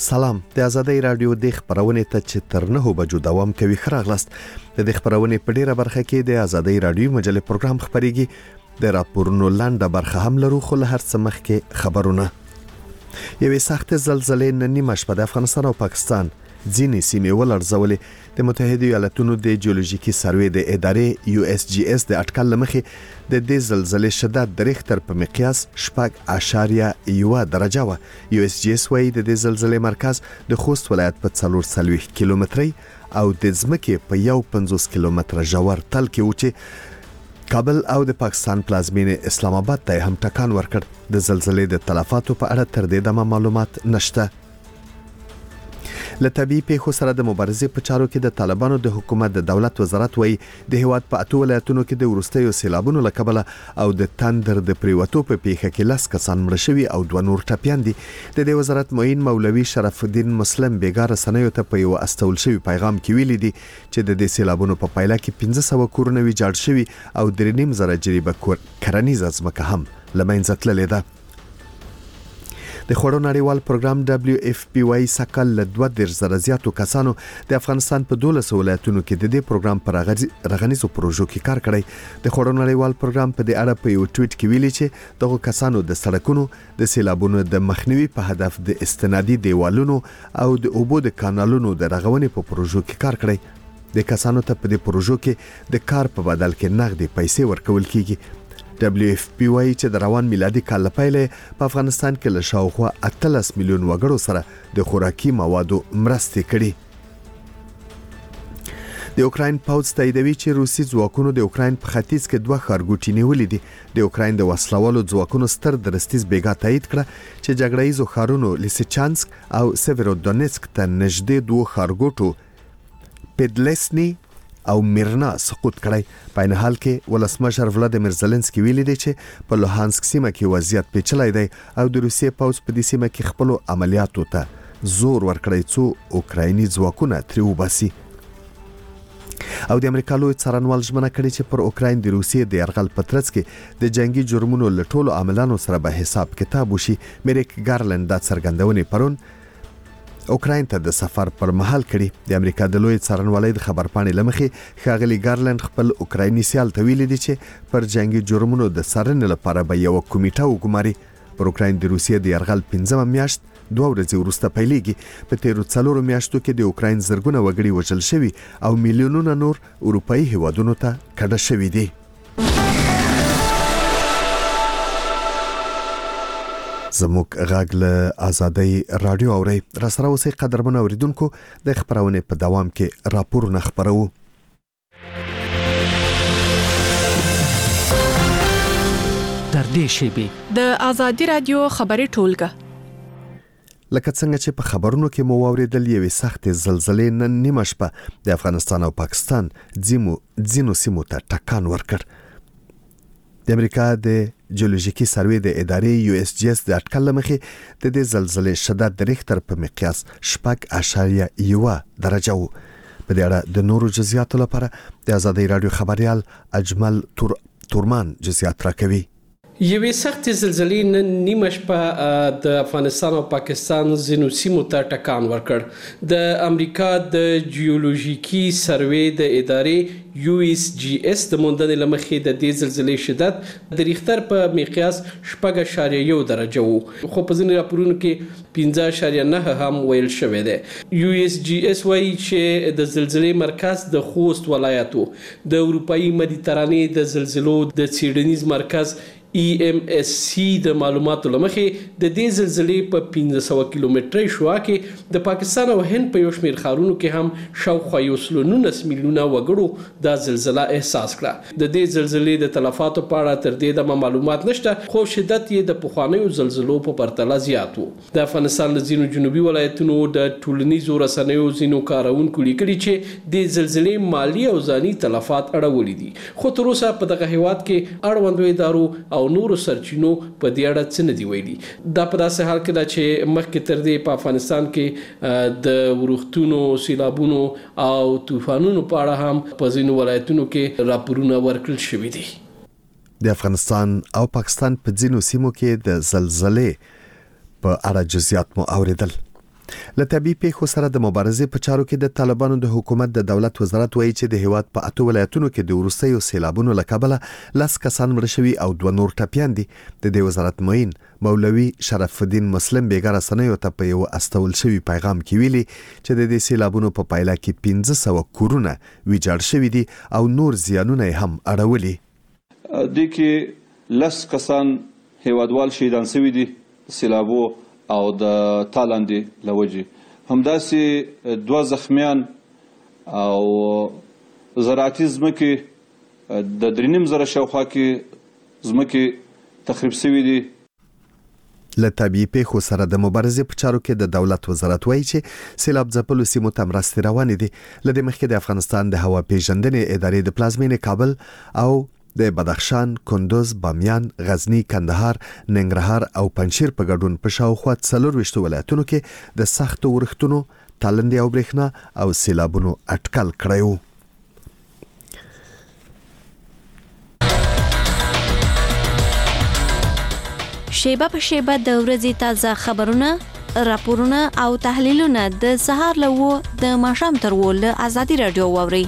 سلام د آزادۍ رادیو د خبرونې ته چې تر 9 بجو دوام کوي خراغلست د خبرونې په ډیره برخه کې د آزادۍ رادیو مجلې پروګرام خبريږي د راپورونو لاندې برخه هم لرو خو له هر څه مخکې خبرونه یوې سخت زلزلې نن نیمه شپه د افغانستان او پاکستان ځینې سیمې ولړزولې د متحده ایالاتونو د جیولوژیکي سروې د ادارې USGS د اټکل لمخې د دې زلزلې شدت د ریختر په مقیاس 4.1 درجه و. USGS وايي د دې زلزلې مرکز د خوست ولایت په 440 کیلومتري او د ځمکې په 150 کیلومتره ژور تل کې و چې کابل او د پاکستان پلازمینه اسلام آباد ته هم ټکان ورکړ. د زلزلې د تلفاتو په اړه تر دې دمه معلومات نشته. له طبيعي پیښو سره د مبارزې په چارو کې د طالبانو د حکومت د دولت وزارت وایي د هیواد په 8 ولایتونو کې د ورستیو سیلابونو له کبله او د تندر د پریوتو په پیښه کې 10 کسان مړ شوي او 2 نور ټپيان دي. د دې وزارت معین مولوي شرف الدین مسلم بیګار سنیو ته په یو استول شوی پیغام کې ویلي دي چې د دې سیلابونو په پایله کې 1500 کورونه ویجاړ شوي او 3.5 جریبه کرنیزه ځمکه هم لمنځه تللې ده. د خوړو نړیوال پروګرام WFP سکل له 2.0 زیاتو کسانو د افغانستان په 12 ولایتونو کې د دې پروګرام پر رغنیزو پروژو کې کار کړی. د خوړو نړیوال پروګرام په دې اړه په یو ټویټ کې ویلي چې دغه کسانو د سړکونو د سیلابونو د مخنیوي په هدف د استنادي دیوالونو او د اوبو د کانالونو د رغونې په پروژو کې کار کړی. د کسانو ته په دې پروژو کې د کار په بدل کې نغدي پیسې ورکول کیږي. WFP وايي چې د روان میلادي کال لپاره په افغانستان کې له شاوخوا 18 میلیون وګړو سره د خوراکي موادو مرستې کړي. د اوکراین پوځ تاییدوي چې روسي ځواکونو د اوکراین په ختیځ کې 2 ښارګوټي نیولې دي. د اوکراین د وسلوالو ځواکونو ستر درستیز بیګا تایید کړه چې جګړه‌یزو ښارونو لیسچانسک او سیورودونیسک ته نږدې 2 ښارګوټو پدلسنی او میرنا سقوط کړی. په ان حال کې ولسمشر ولادیمیر زيلنسکي ویلي دی چې په لوهانسک سیمه کې وضعیت پیچلی دی او د روسیې پوځ په دې سیمه کې خپل عملیاتو ته زور ورکړی څو اوکرایني ځواکونه تری وباسي. او د امریکا لوی څارنوال ژمنه کړې چې پر اوکراین د روسیې د یرغل په ترڅ کې د جنگي جرمونو له ټولو عاملانو سره به حساب کتاب وشي. میریک ګارلند دا څرګندونه پرون اوکراین ته د سفر پر مهال کړي. د امریکا د لوی څارنوالۍ د خبرپاڼې لمخې ښاغلي ګارلند خپل اوکرایني سیال ته ویلي دي چې پر جنگي جرمونو د څارنې لپاره به یو کمیټه وګماري. پر اوکراین د روسیې د یرغل 15 میاشت 2 ورځې وروسته پیلېږي. په تیرو 4 میاشتو کې د اوکراین زرګونه وګړي وژل شوي او میلیونونه نور اروپאי هیوادونو ته کډه شوي دي. زموږ غږ له آزادۍ رادیو اوري را سره اوسې قدرمن اوریدونکو د خبرونه په دوام کې راپورونه خبرو. در دې شیبه د آزادۍ رادیو خبري ټولګه لکه څنګه چې په خبرونو کې مو اوریدل یوې سخت زلزلې نن نیمه شپه د افغانستان او پاکستان ځینو سیمو ته ټکان ورکړ. د امریکا د جیولوژیکي سروې د ادارې USGS د اټکل لمخې د دې زلزلې شدت د ریختر په مقیاس 4.1 درجه و. په دې اړه د نورو جزئیاتو لپاره د آزادۍ رادیو خبريال اجمل تورمان جزئیات راکوي. یوې سخت زلزلې نن نیمه شپه د افغانستان او پاکستان ځینو سیمو ته ټکان ورکړ. د امریکا د جیولوژیکي سروې د ادارې USGS د موندنې لمخې د دې زلزلې شدت د ریختر په مقیاس 4.1 درجه وو، خو په ځینو راپورونو کې 5.9 هم ویل شوی دی. USGS وايي چې د زلزلې مرکز د خوست ولایتو د اروپאי مدیترانې د زلزلو د څېړنیز مرکز EMSC د معلوماتو لمخې د دې زلزلې په 1500 کیلومتري شوا کې د پاکستان او هند په یو شمېر ښارونو کې هم شاوخوا 19 میلیونه وګړو دا زلزلہ احساس کړه. د دې زلزلې د تلفاتو په اړه تر دې دمه معلومات نشته، خو شدت یې د پخوانیو زلزلو په پرتله زیات و. د افغانستان له ځینو جنوبي ولایتونو د ټولنیزو رسنیو ځینو کارونکو لیکلي چې د زلزلې مالی او ځاني تلفات اړولي دي، خو تر اوسه په دغه هیواد کې اړوندو ادارو او نورو سرچینو په دې اړه څه نه دی ویلي. دا په داسې حال کې ده چې مخکې تر دې په افغانستان کې د ورښتونو، سیلابونو او طوفانونو په اړه هم په ځینو ولایتونو کې راپورونه ورکړل شوي دي. د افغانستان او پاکستان په ځینو سیمو کې د زلزلې په اړه جزئیات مو اوریدل. له طبي پیښو سره د مبارزې په چارو کې د طالبانو د حکومت د دولت وزارت وایي چې د هیواد په 8 ولایتونو کې د وروستیو سیلابونو له کبله 10 کسان مړه شوي او 2 نور ټپیان دي. د دې وزارت معین مولوي شرف الدین مسلم بیګا رسنیو ته په یو استول شوی پیغام کې ویلي چې د دې سیلابونو په پایله کې 1500 کورونه ویجاړ شوي دي او نور زیانونه هم اړولي. د کې 10 کسان هیوادوال شهیدان شوي دي سیلابو او د تالاندې لوجي، همداسې 2 زخمیان او زراعتي ځمکې د 3.5 زره شاوخوا کې ځمکې تخریب شوي دي. له طبي پیښو سره د مبارزې په چارو کې د دولت وزارت وایي چې سیلاب ځپلو سیمو ته مرستې روانې دي. له دې مخکې د افغانستان د هوا پیژندنې ادارې د پلازمینې کابل او د بدخشان، کندوز، بامیان، غزنی، کندهار، ننګرهار او پنجشیر په ګډون په شاوخوا 24 ولایتونو کې د سختو ورښتونو، تالندې او برېښنا او سیلابونو اټکل کړی و. شیبه په شیبه د ورځې تازه خبرونه، راپورونه او تحلیلونه د سهار له د ماښام تر له آزادي رادیو واوري.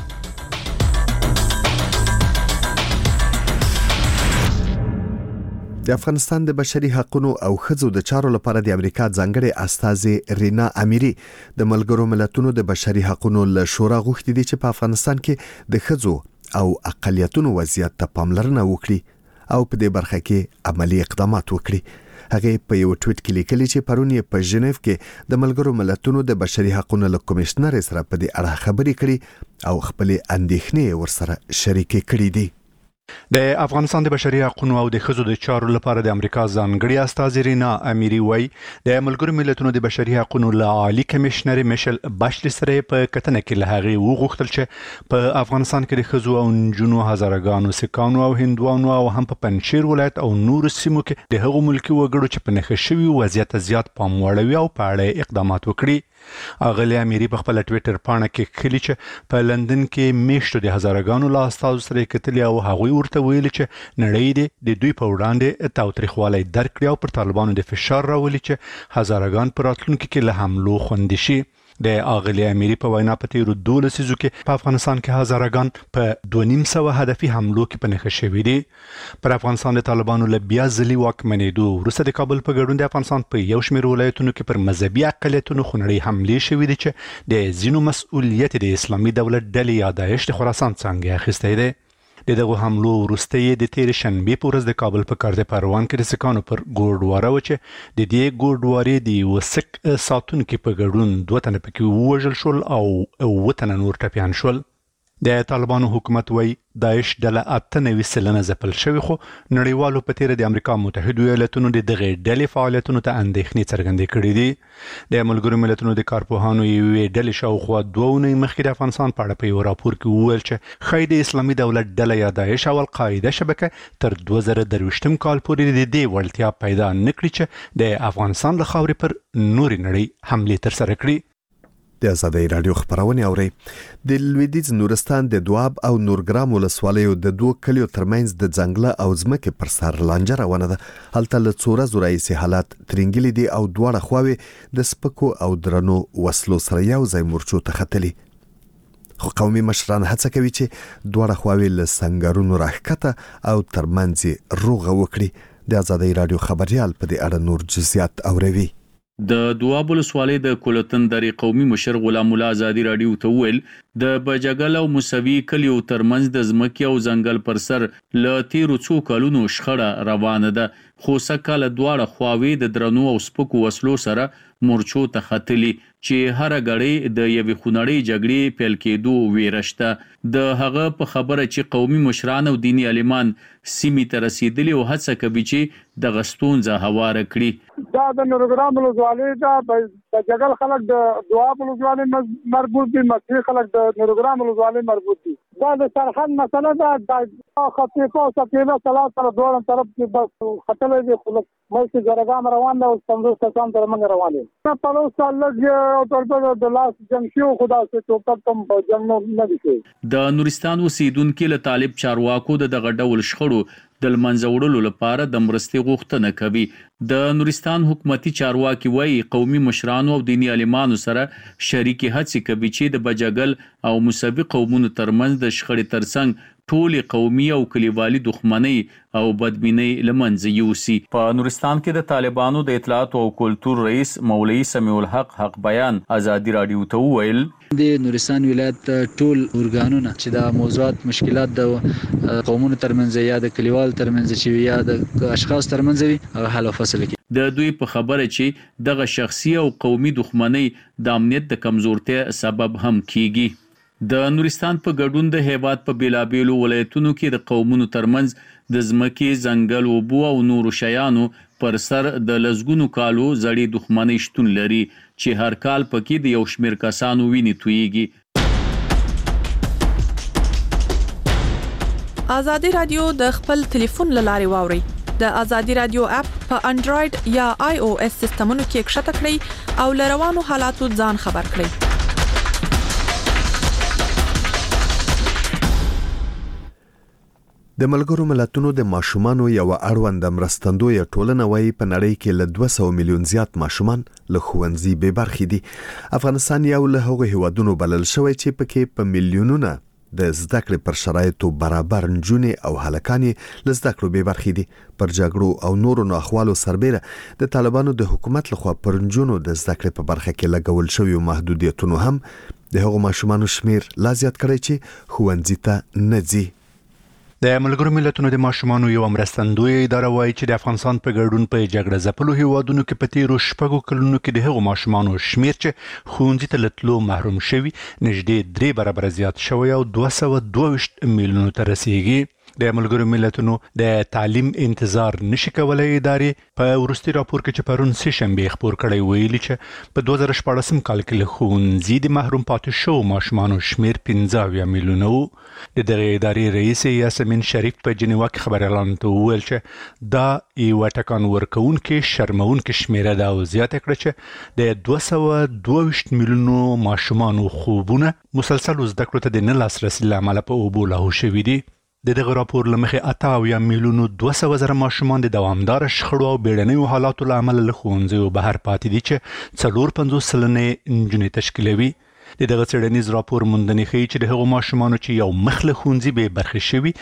د افغانستان د بشري حقوقو او ښځو د چارو لپاره د امریکا ځانګړي استازي رینا امیری د ملګرو ملتونو د بشري حقوقو له شورا غوښتي دي چې په افغانستان کې د ښځو او اقلیتونو وضعیت ته پاملرنه وکړي او په دې برخه کې عملی اقدامات وکړي. هغه په یو ټویټ کې لیکلي چې پرون یې په ژنیف کې د ملګرو ملتونو د بشري حقوقو له کمشنر سره په دې اړه خبرې کړي او خپل اندېښنې ورسره شریکې کړې دي. د افغانستان د بشري حقوقو او د ښځو د چارو لپاره د امریکا ځانګړي استازي رینا امیری وایي د ملګرو ملتونو د بشري حقوقو له عالی کمشنر میشل باشلی سره په کتنه کې له هغه وغوښتل چې په افغانستان کې د ښځو او نجونو هزارګانو سکانو او هندوانو او هم په پنجشیر ولایت او نور سیمو کې د هغو ملکي وګړو چې په نښه شوي وضعیت زیات پام وړوي او په اړه اقدامات وکړي. اغلی امیری په خپل ټویټر پاڼه کې کلی چې په لندن کې میشتو د هزارګانو له استازو سره کتلي او هغوی ورته ویلي چې نړۍ د دوی په وړاندې تاوتریخوالی درک کړي او پر طالبانو د فشار راولي چې هزارګان په راتلونکي کې له حملو خوندي شي. د اغلی امیری په وینا په تیرو 12 لسیزو کې په افغانستان کې هزارګان په 2.5 هدفي حملو کې په نښه شوي دي. پر افغانستان د طالبانو له بیا ځلي واکمنېدو وروسته د کابل په ګډون د افغانستان په یو شمېر ولایتونو کې پر مذهبي اقلیتونو خونړۍ حملې شوي دي چې د ځینو مسؤلیت د اسلامي دولت ډلې یا داعش د خراسان څنګه اخیستی دی. د دغه حملو وروسته د تیر شنبې په ورځ د کابل په کارته پروان کې د سکانو پر ګوردواره و چې د دې ګوردوارې د وسک ساتونکو په ګډون 2 تنه پکې ووژل شول او 9 تنه نور ټپیان شول. د طالبانو حکومت وایي داعش ډله 98 سلنه ځپل شوی خو نړیوالو په تیر د امریکا متحده ایالاتونو د دغه ډلې فعالیتونو ته اندېښنې څرګندې کړې دي. د ملګرو ملتونو د کارپوهانو یوې ډلې شاوخوا 2 اونۍ مخکې د افغانستان په اړه په یو راپور کې وویل چې ښایي د اسلامي دولت ډله یا داعش او القاعده شبکه تر 2023 کال پورې د دې وړتیا پیدا نکړي چې د افغانستان له خاورې پر نورې نړۍ حملې ترسره کړي. د آزادۍ رادیو خبرونه اوري. د لویدیځ نورستان د دواب او نورګرام ولسوالیو د 2 کلیو ترمنځ د ځنګله او ځمکې پر سر لانجه روانه ده. هلته له څو ورځو راهیسې حالات ترنګلي دي او دواړه خواوې د سپکو او درنو وسلو سره یو ځای مورچو ته ختلي. خو قومي مشران هڅه کوي چې دواړه خواوې له سنگرونو راښکته او ترمنځ روغه وکړي. د آزادۍ رادیو خبريال په دې اړه نور جزئیات اوروي. د دواب ولسوالۍ د کولتن درې قومي مشر غلام الله آزادي رادیو ته ویل د بجګل او موسوي کلیو ترمنځ د ځمکې او ځنګل پر سر له تیرو څو کلونو شخړه روانه ده خو سکه له دواړه خواوې د درنو او سپکو وسلو سره مورچو ته ختلي چې هر غړي د یوې خونړۍ جګړې پیل کېدو ویرشته د هغه په خبره چې قومي مشران او دینی عالمان سیمې ته رسیدلي او هڅه کوي چې د غستونزه هواره کړي. دا د نورګرام ولسوالۍ د جګل خلک د دواب ولسوالۍ مربوط دي، مسیح خلک د نورګرام ولسوالۍ مربوط دي. دا د سرحد مسله ده. د خطیفه او سکیبه سلام سره دوه طرف کې بس خطلې دي خو مې جرګام روان ده او څنګه ستاسو تر من روان دي. په لو سالګ او تر د لاس جنگ شو خدا سے ټوکر تم جنگ نه دي. د نورستان اوسیدونکو له طالب چارواکو دغه ډول شخړو د لمنځه وړلو لپاره د مرستې غوښتنه کوي. د نورستان حکومتي چارواکي وایي قومي مشرانو او دیني عالمانو سره شریکي هڅې کوي چې د بجګل او موسوي قومونو ترمنځ د شخړې ترڅنګ ټولې قومي او کلیوالي دښمنۍ او بدبینۍ لمنځه یوسي. په نورستان کې د طالبانو د اطلاعات او کلتور رئیس مولوي سمیع الحق بیان ازادي رادیو ته وویل د نورستان ولایت ټول اورګانونه چې د موضوعات مشکلات د قومونو ترمنځ یا د کلیوالو ترمنځ چې یا د اشخاص ترمنځ وي حل او فصل کوي. د دوی په خبره چې دغه شخصي او قومي دښمنۍ د امنیت د کمزورتیا سبب هم کیږي. د نورستان په ګډون د هیواد په بیلابیلو ولایتونو کې د قومونو ترمنځ د ځمکې، ځنګل، اوبو او نورو شیانو پر سر د لسګونو کالو زړې دښمنۍ شتون لري چې هر کال پکې د یو شمېر کسانو وینې تویږي. ازادي رادیو د خپل ټلیفون له لارې واوري. د ازادي رادیو اپ په انډراید یا آی او اس سیستمونو کې کښته کړئ او له روانو حالاتو ځان خبر کړئ. د ملګرو ملتونو د ماشومانو یو اړوند مرستندوی ټولنه وايي په نړۍ کې له 200 میلیون زیات ماشومان له ښوونځي بې برخې دي. افغانستان یو له هغو هیوادونو بلل شوی چې پکې په میلیونونه د زده کړې پر شرایطو برابر نجونې او هلکانې له زده کړو بې برخې دي. پر جګړو او نورو ناخوالو سربېره د طالبانو د حکومت لخوا پر نجونو د زده کړې په برخه کې لګول شوي محدودیتونو هم د هغو ماشومانو شمیر لا زیات کړی چې ښوونځي ته نه ځي. د ملګرو ملتونو د ماشومانو یو مرستندوی اداره وایي چې د افغانستان په ګډون په جګړه ځپلو هیوادونو کې په تیرو 6 کلونو کې د هغو ماشومانو شمیر چې ښوونځي ته له تلو محروم شوي نږدې 3 برابره زیات شوی او 222 میلیونو ته رسیږي. د ملګرو ملتونو د تعلیم انتظار نشي کولای ادارې په ورستي راپور کې چې پرون سه شنبه خبر کړی ویلي چې په 2014 کال کې له ښوونځي د محروم پاتې شو ماشومانو شمیر 15 میلیونه وو. د دغه ادارې رئیس یاسمین شریف په جنیوا کې خبر اعلان وکړ چې دا یو ټکان ورکوونکې شرمونکې شمیره ده او زیاته کړه چې د 222 میلیونو ماشومانو خوبونه مسلسل زده کړو ته د نه لاسرسي لامل په اوبو لاهو شوي دي. د دغه راپور لمخې 88 میلیونو 200 زره ماشومان د دوامدار شخړو او بیړنیو حالاتو له امله له ښوونځیو بهر پاتې دي چې 54 سلنې نجونې تشکیلوي. د دغه څېړنیز راپور موندنې ښیي چې د هغو ماشومانو چې یو مخ له ښوونځي بې برخې شوي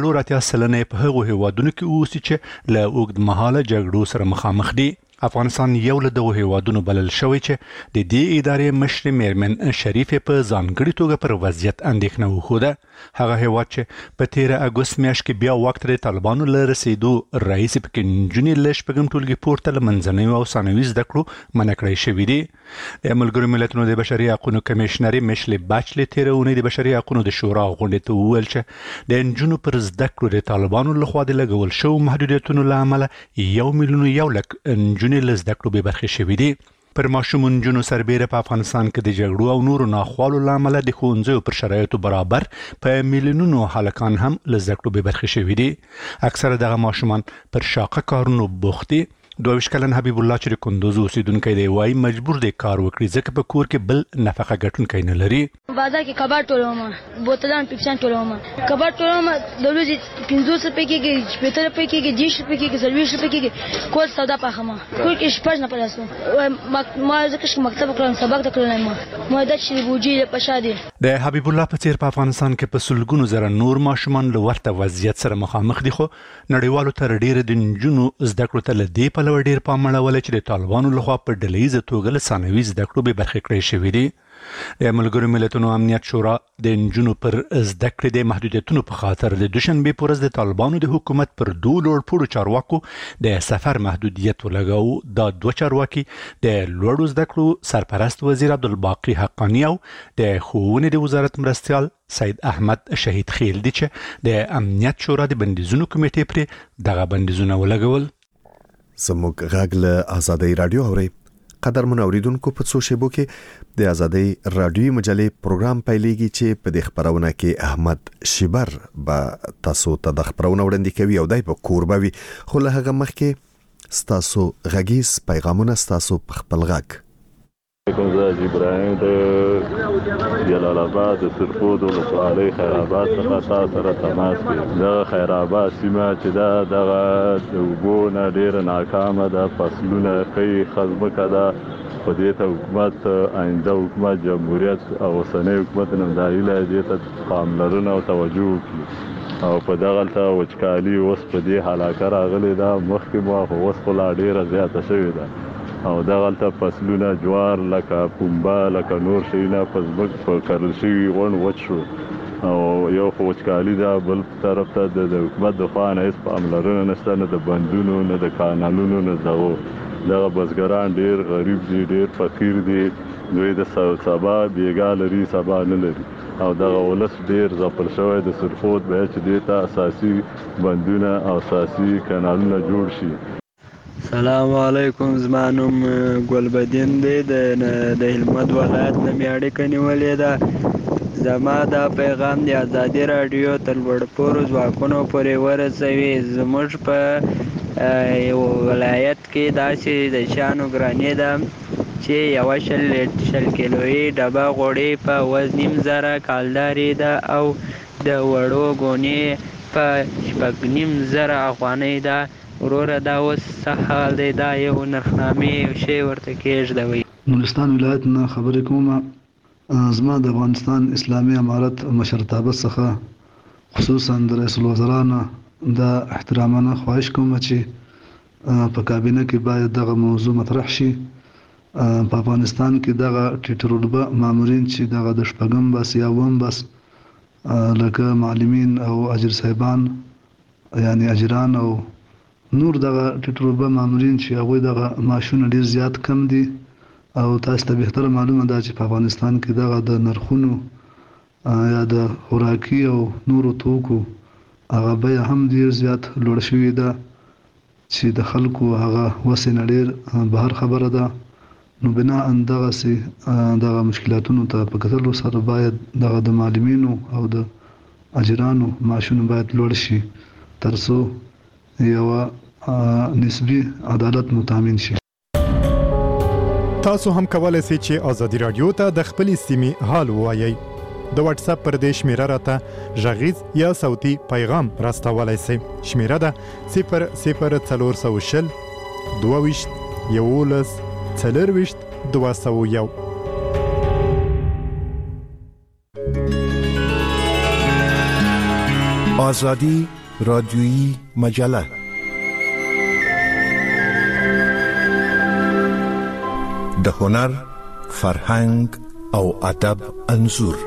84 سلنې په هغو هیوادونو کې اوسي چې له اوږدمهاله جګړو سره مخامخ دي. افغانستان یو له دغو هیوادونو بلل شوی چې د دې ادارې مشر میرمن شریف په ځانګړي توګه پر وضعیت اندېښنه وښوده. هغه هیواد چې په 13 اګوست میاشت کې بیا وخت د طالبانو له رسېدو راهیسې پکې نجونې له شپږم ټولګي پورته له منځنیو او ثانوي زده کړو منع کړی شوي دي. د ملګرو ملتونو د بشري حقوقو کمیشنري میشل باچلې تېره اونۍ د بشري حقوقو د شورا غونډې ته وویل چې د نجونو پر زده کړو د طالبانو لخوا د لګول شوو محدودیتونو له امله 1 میلیون یو لک نجونې له زده کړو بې برخې شوي دي. پر ماشوم نجونو سربېره په افغانستان کې د جګړو او نورو ناخوالو له امله د ښوونځیو پر شرایطو برابر په میلیونونو هلکان هم له زده کړو بې برخې شوي دي. اکثره دغه ماشومان پر شاقه کارونو بوخت دي. 22 کلن حبیب الله چې د کندوز اوسیدونکی دی وایي مجبور دی کار وکړي ځکه په کور کې بل نفقه ګټونکی نه لري. بازار کې کباب ټولوم، بوتلان پیپسان ټولوم، کباب ټولوم د ورځې 50 روپۍ کېږي، 70 روپۍ کېږي، 10 روپۍ کېږي، 40 روپۍ کېږي. کور سودا پخمه کور کې شپږ نه پلاسو ما ځکه مکتب کړم سبق تکړم ما د چې بوجي په شادي. د حبیب الله په څیر په افغانستان کې په سلګونو زره نور ماشومان له ورته وضعیت سره مخامخ دي خو نړیوالو تر ډیره د نجونو زده کړو ته لدی په لور ډیر پام اړول چې د طالبانو لخوا په ډلهیزه توګه له ثانوي زده کړو به برخې کړې شوې دي. د ملګرو ملتونو امنیت شورا د نجونو پر زده کړې د محدودیتونو په خاطر د دوشنبه پر ورځ د طالبانو د حکومت پر دوه لوړپوړو چارواکو د سفر محدودیت ولګاو. دا دوه چارواکي د لوړو زده کړو سرپرست وزیر عبدالباقی حقانی او د ښوونې د وزارت مرستیال سید احمد شهید خیل دي چې د امنیت شورا د بندیزونو کمیټې پر دغه بندیزونه ولګول. زموږ غږ له آزادۍ رادیو اوري. قدرمن اوریدونکو په څو شیبو کې د آزادۍ رادیو مجلې پروګرام پیلېږي چې په دې خبرونه کې احمد شیبر به تاسو ته د خبرونه وړاندې کوي او دای په کوربه وي. خو له هغه مخکې ستاسو غږیز پیغامونه ستاسو په خپل غږ. کوم ځای ابراهیم د جلال آباد د سرخود ولسوالۍ خیر آباد څخه تاسو سره تماس کوي. د خیر آباد سیمه چې دغه د اوبو نه ډېره ناکامه ده، فصلونه ښه خزمکه ده. په دې ته حکومت آینده حکومت جمهوریت او اوسنی حکومت نمداري له دې ته پاملرنه او توجه وکړي او په دغلته وچکالي اوس په دې حلاکه راغلې ده. مخکې مو خو اوس خو لا ډېره زیاته شوې ده او دغلته فصلونه جوار لکه پنبه لکه نور شیونه په ځمکه په کرل شوي غونډ وچ شو او یو خو وچکالي ده، بل طرف ته د حکومت د خوا نه هېڅ پاملرنه نشته، نه د بندونو نه د کانالونو نه دغو. دغه بزګران ډېر غریب دي، ډېر فقیر دي، دوی د سبا بیګا لري سبا نه لري او دغه ولس ډېر ځپل شوی د سرخود باید چې دې ته اساسي بندونه او اساسي کانالونه جوړ شي. سلام علیکم، زما نوم ګلبدین دی، د هلمند ولایت نه مې اړیکه نیولې ده. زما دا پیغام د ازادي راډیو تر لوړپوړو ځواکونو پورې ورسوي. زموږ په یو ولایت کې داسې د شیانو ګرانې ده چې یوه شل کیلویي ډبه غوړي په 2.5 کالدارې ده او د وړو ګونې په 6.5 افغانۍ ده. وروره دا اوس څه حال دی؟ دا یو نرخنامې یو شی ورته کېږدوئ. نورستان ولایت نه خبرې کوم. زما د افغانستان اسلامي امارت مشرتابه څخه خصوصا د رئیس الوزرا نه دا احترامانه خواهش کوم چې په کابینه کې باید دغه موضوع مطرح شي. په افغانستان کې دغه ټیټ رتبه مامورین چې دغه د شپږم بس یا اووم بس لکه معلمین او اجر صاحبان یعنی اجران او نور دغه ټیټ رتبه مامورین چې هغوی دغه معاشونه ډېر زیات کم دي او تاسو ته بهتره معلومه ده چې په افغانستان کې دغه د نرخونو یا د خوراکي او نورو توکو هغه بیه هم ډېر زیات لوړ شوې ده چې د خلکو هغه وسې نه ډېر بهر خبره ده. نو بنا دغسې دغه مشکلاتونو ته په کتلو سره باید دغه د معلمینو او د اجرانو معاشونه باید لوړ شي تر څو یوه نسبي عدالت متامین شي. تاسو هم کولای شئ چې ازادي رادیو ته د خپلې سیمې حال ووایئ. د واتس اپ پر دې شمیره راته غږیز یا صوتي پیغام راستولای شئ. شمیره ده 00420 22 11 40 201. آزادی رادیویی مجله د هنر، فرهنګ او ادب انځور.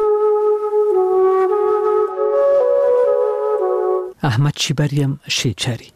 احمد شیبریم شیچری.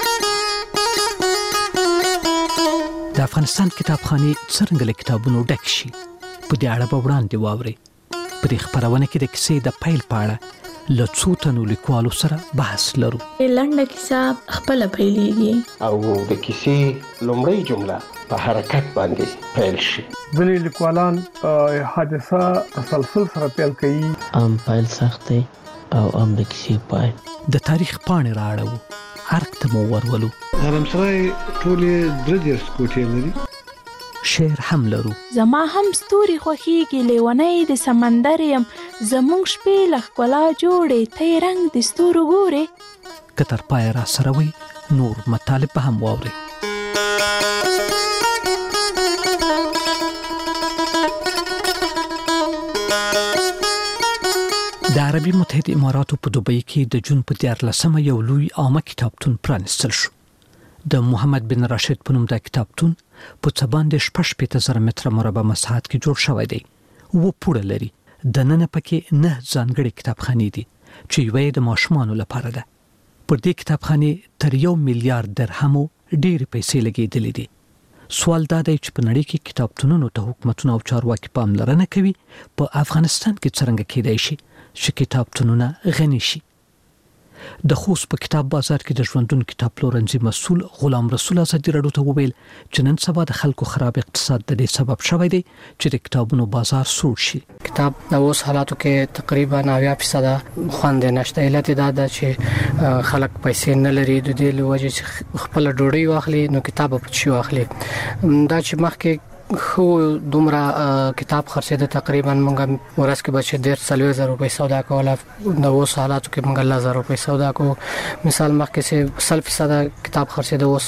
د افغانستان کتابخانې څرنګه له کتابونو ډک شي په دې اړه به وړاندې واورئ. په دې خپرونه کې د کیسې د پیل په اړه له څو تنو لیکوالو سره بحث لرو. لنډه کیسه خپله پیلېږي او د کیسې لومړۍ جمله په حرکت باندې پیل شي. ځینې لیکوالان حادثه تسلسل سره پیل کوي. پیل سخت دی او د کیسې پای. د تاریخ پاڼې راړو، ارګ ته مو ورولو. حرمسرای ټولې 3 کوټې لري. شعر هم لرو. زما هم ستوري خوښیږي، لیونی د سمندر یم، زمونږ شپې له ښکلا جوړې، ته یې رنګ د ستورو ګورې. که تر پایه را سره وي نور مطالب به هم واورئ. د عربي متحده اماراتو په دوبۍ کې د جون په 14 یو لوی عامه کتابتون پرانیستل شو. د محمد بن راشد په نوم د کتابتون په څه باندې 6,000 متره مربع مساحت کې جوړ شوی دی. و پوره لري. دننه پکې 9 ځانګړي کتابخانې دي چې یوه د ماشومانو لپاره ده. پر دې کتابخانې تر 1 میلیارډ درهمو ډېرې پیسې لګېدلې دي. سوال دا دی چې په نړۍ کې کتابتونونو ته حکومتونه او چارواکي پاملرنه کوي، په افغانستان کې څرنګه کېدای شي چې کتابتونونه غني شي. د خوست په کتاب بازار کې د ژوندون کتاب پلورنځي مسؤل غلام رسول ازادي راډیو ته وویل چې نن سبا د خلکو خراب اقتصاد د دې سبب شوی دی چې د کتابونو بازار سوړ شي. کتاب د اوس حالاتو کې تقریبا 90% خوند نشته. علت دا ده چې خلک پیسې نه لري، د دې لوجه چې خپل ډوډۍ واخلي نو کتاب په چی واخلي. دا چې مخکې خو دومره کتاب خرڅېده تقریبا موږ ورځ کې به چې 1.5 روپۍ سودا کوله د اوس حالاتو کې موږ 1000 روپۍ سودا کوو. مثال مخکې چې 100% کتاب خرڅېده اوس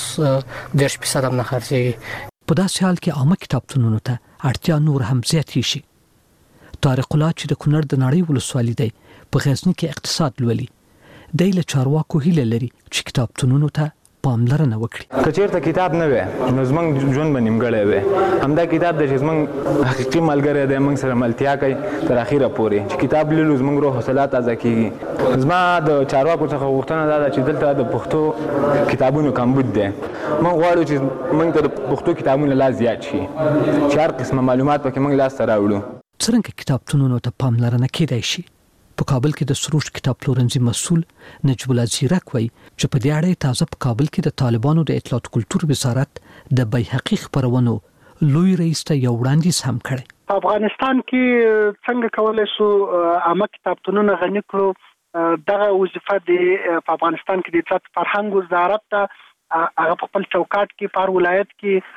10% هم نه خرڅېږي. په داسې حال کې عامه کتابتونونو ته اړتیا نور هم زیاتې شي. طارق الله چې د کونړ د نړۍ ولسوالۍ دی په غزني کې اقتصاد لولي. دی له چارواکو هیله لري چې کتابتونونو ته پاملرنه وکړي. کچېرته کتاب نه وي نو زمونږ ژوند به نیمګړی وي. همدا کتاب د زمونږ حقیقي ملګری دی، موږ سره ملتیا کوي تر اخره پورې. چې کتاب لولو زمونږ روح حوصله تازه کیږي. زما د چارواکو څخه غوښتنه دا ده چې دلته د پښتو کتابونو کمبود دی. موږ غواړو چې موږ ته د پښتو کتابونو لا زیات شي چې هر قسمه معلومات پکې موږ لاس ته راوړو. څرنګه کتابتونونو ته پاملرنه کېدای شي؟ په کابل کې د سروش کتاب پلورنځي مسؤل نجیب الله زیرک وایي چې په دې اړه تازه په کابل کې د طالبانو د اطلاعات کلتور وزارت د بیحقي خبرونو لوی رئیس ته یو وړاندیز هم کړی. په افغانستان کې څنګه کولای شو عامه کتابتونونه غني کړو؟ دغه وظیفه د افغانستان کې د اطلاعات فرهنګ وزارت ته هغه په خپل چوکاټ کې په ولایت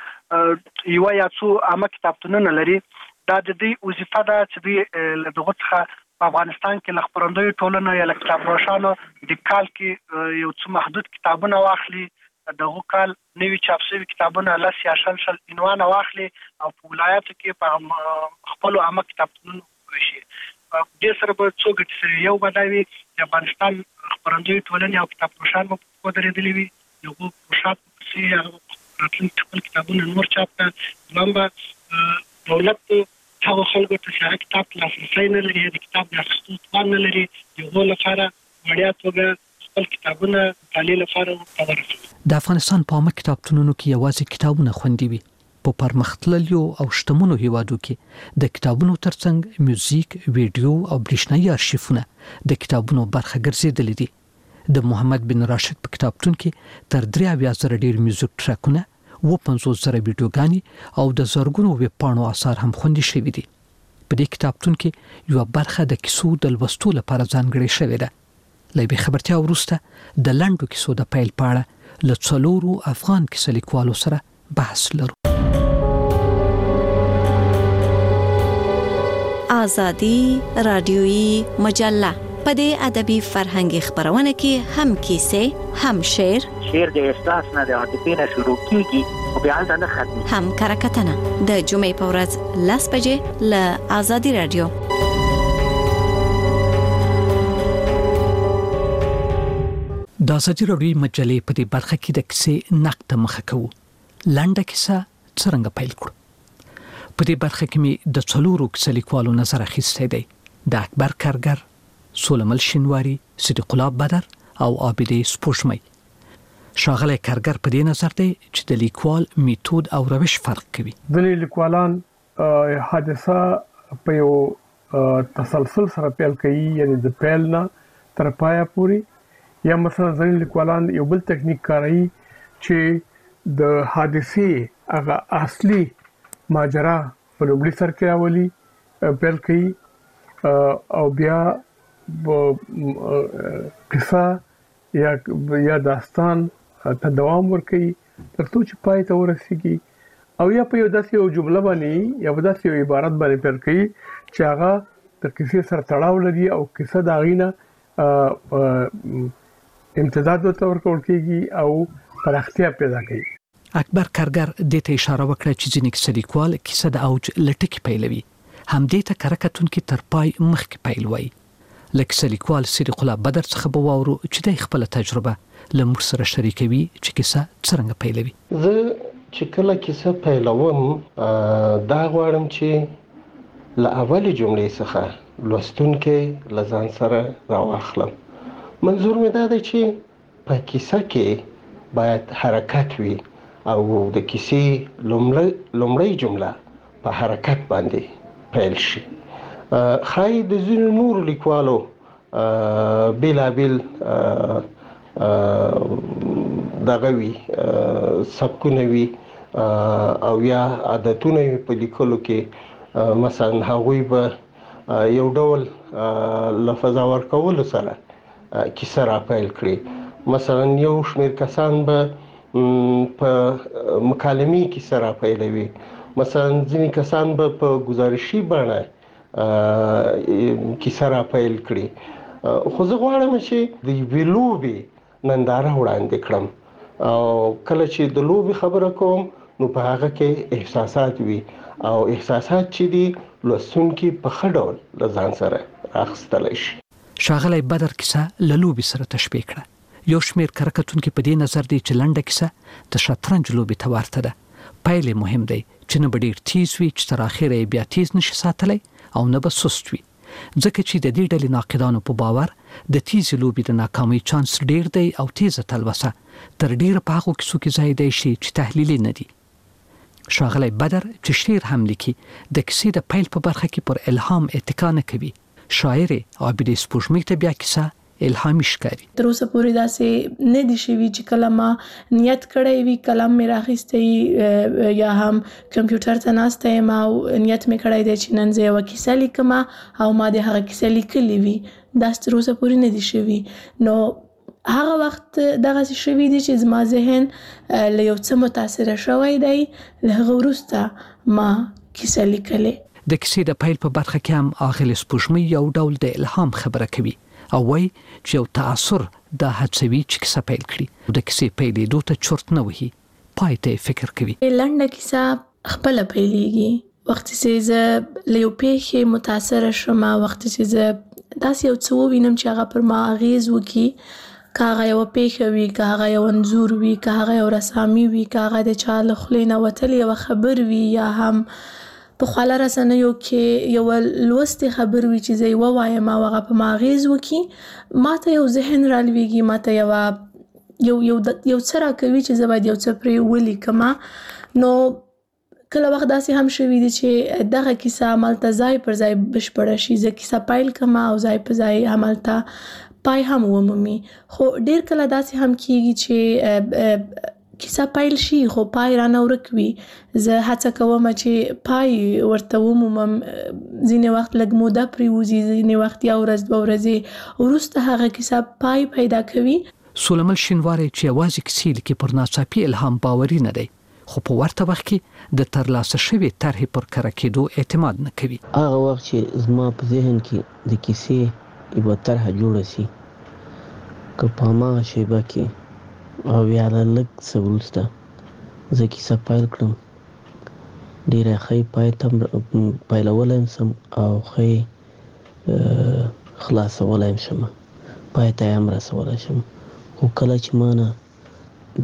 کې یو یا څو عامه کتابتونونه لري. دا د دې وظیفه ده چې دغه څخه په افغانستان کې لخبرندوی ټولنه یا کتاب روشانو د کال کې یو څو محدود کتابونه واخلي، دغه کال نوی چاپ شوي کتابونه لس یا شل عنوان واخلي او په ولایتو کې په خپل عامه کتابتونونو وشي. دې سره به څو ګټې سره یو بداوي د افغانستان خبرندوی ټولنه او کتاب روشان په درېدلې وي. یو پوښاک چې راتلونکي خپل کتابونه نور چاپ کړي. لمبه دولت هغه خلکو ته چې کتاب لاسرسی نه لري، د کتاب د اخیستو توان نه لري، دغو لپاره وړیا توګه خپل کتابونه مطالعې لپاره ورسوي. د افغانستان په عامه کتابتونونو کې یوازې کتابونه خوندي وي. په پرمختللو او شتمنو هیوادو کې د کتابونو ترڅنګ میوزیک، ویډیو او برېښنایي ارشیفونه د کتابونو برخه ګرځېدلي دي. د محمد بن راشد په کتابتون کې تر 3,000 ډیر میوزیک ټریکونه، 50,000 ویډیوګانې او د زرګونو ویب پاڼو آثار هم خوندي شوي دي. په دې کتابتون کې یو برخه د کیسو د لوستلو لپاره ځانګړې شوې ده. له دې خبرتیا وروسته د لنډو کیسو د پیل په اړه له 4 افغان کیسه لیکوالو سره بحث لرو. آزادی رادیویی مجله په دې ادبي فرهنګي خبرونه کې هم کیسې، هم شعر د احساس نه د عاطفې نه شروع کیږي او بیا نه ختمي، هم کرکټنه د جمعې په ورځ 10 بجې له آزادی رادیو. د آزادی رادیو مجلې په دې برخه کې د کیسې نقد مخه کوو. لنډه کیسه څنګه پیل کړو؟ په دې برخه کې می د 4 کیسه لیکوالو نظر اخیستی دی. د اکبر کارګر، سولمل شینواری، صدیق الله بدر او عابدې سپوږمۍ. ښاغلی کارګر په دې نظر دی چې د لیکوال میتود او روش فرق کوي. ځینې لیکوالان حادثه په یو تسلسل سره پیل کوي، یعنی د پیل نه تر پایه پورې، یا مثلا ځینې لیکوالان یو بل تکنیک کاروي چې د حادثې هغه اصلي ماجرا په لومړي سر کې راولي، پیل کوي او بیا قصه یا داستان ته دوام ورکوي ترڅو چې پای ته ورسیږي، او یا په یو داسې یو جمله باندې یا په داسې یو عبارت باندې پیل کوي چې هغه د کیسې سره تړاو لري او کیسه د هغې نه امتداد ورته ورکول کېږي او پراختیا پیدا کوي. اکبر کارګر دې ته اشاره وکړه چې ځینې کیسه لیکوال کیسه د اوج له ټکي پیلوي، همدې ته کره کتونکي تر پای مخکې پیل وایي. له کیسه لیکوال صدیق الله بدر څخه به واورو چې د خپل تجربه له موږ سره شریکوي چې کیسه څنګه پیلوي. زه چې کله کیسه پیلوم دا غواړم چې له اولې جملې څخه لوستونکي له ځان سره راواخلم. منظور مې دا دی چې په کیسه کې باید حرکت وي او د کیسې لومړی جمله په حرکت باندې پیل شي. خای د ځینو نورو لیکوالو بیلابیل دغه وي سبکونه وي او یا عادتونه په لیکلو کې، مثلا هغوی به یو ډول لفظ ورکولو سره کیسه را پیل کړي. مثلا یو شمېر کسان به په مکالمې کیسه را پیلوي، مثلا ځینې کسان به په گزارشي بڼه کیسه را پیل کړي خو زه غواړم چې د یوې لوبې ننداره وړاندې کړم او کله چې د لوبې خبره کوم نو په هغه کې احساسات وي او احساسات چې دي لوستونکي په ښه ډول له ځان سره اخیستلی شي. ښاغلی بدر کیسه له لوبې سره تشبیه کړه. یو شمېر کره کتونکي په دې نظر دی چې لنډه کیسه د شطرنج لوبې ته ورته ده. پیل یې مهم دی چې نه به ډېر تیز وي چې تر اخره یې بیا تیز نشي ساتلی او نه به سست وي، ځکه چې د دې ډلې ناقدانو په باور د تیزې لوبې د ناکامۍ چانس ډېر دی او تیزه تلوسه تر ډېره په هغو کیسو کې ځای دی چې تحلیلي نه دي. ښاغلی بدر چې شعر هم لیکي د کیسې د پیل په برخه کې پر الهام اتکا نه کوي. شاعر عابدې سپوږمۍ ته بیا کیسه الهامي ښکاري. تر اوسه پورې داسې نه دي شوي چې کله ما نیت کړی وي قلم مې راخیستی یا هم کمپیوټر ته ناسته یم او نیت مې کړی دی چې نن زه یوه کیسه لیکم او ما د هغه کیسه لیکلې وي، داسې تر اوسه پورې نه دي شوي. نو هغه وخت دغسې شوي دي چې زما ذهن له یو څه متاثره شوی دی، له هغه وروسته ما کیسه لیکلې. د کیسې د پیل په برخه کې هم اغلې سپوږمۍ یو ډول د الهام خبره کوي او وایي چې یو تاثر دا هڅوي چې کیسه پیل کړي. د کیسې پیلېدو ته چرت نه وهي، پای ته فکر کوي. لنډه کیسه خپله پیلېږي وخت چې زه له یو پیښې متاثره شم، وخت چې زه داسې یو څه ووینم چې هغه پر ما اغېز وکړي، که هغه یوه پیښه وي، که هغه یو انځور وي، که هغه یو رسامي وي، که هغه د چا له خولې نه وتلې یوه خبر وي، یا هم په خواله رسنیو کې یوه لوستې خبر وي چې زه یې ووایم او هغه په ما اغېز وکړي، ما ته یو ذهن رالویږي، ما ته یو څه راکوي چې زه باید یو څه پرې ولیکم. نو کله وخت داسې هم شوي دي چې دغه کیسه همالته ځای پر ځای بشپړه شي، زه کیسه پیل کړم او ځای په ځای همالته پای هم ومومي. خو ډېر کله داسې هم کیږي چې کیسه پیل شي خو پای رانه ورک وي. زه هڅه کوم چې پای ورته ومومم، ځینې وخت لږ موده پرې وځي، ځینې وخت یو ورځ دوه ورځې وروسته هغه کیسه پای پیدا کوي. سلیمان شینواری چې یوازې کیسې لیکي پر ناڅاپي الهام باوري نه دی، خو په ورته وخت کې د ترلاسه شوې طرحې پر کره کېدو اعتماد نه کوي. هغه وخت چې زما په ذهن کې د کیسې یوه طرحه جوړه شي، که په هماغه شیبه کې او یا له لږ څه وروسته زه کیسه پیل کړم، ډېره ښه پای ته پیلولی هم شم او ښه خلاصولی هم شم، پای ته یې هم رسولی شم. خو کله چې ما نه د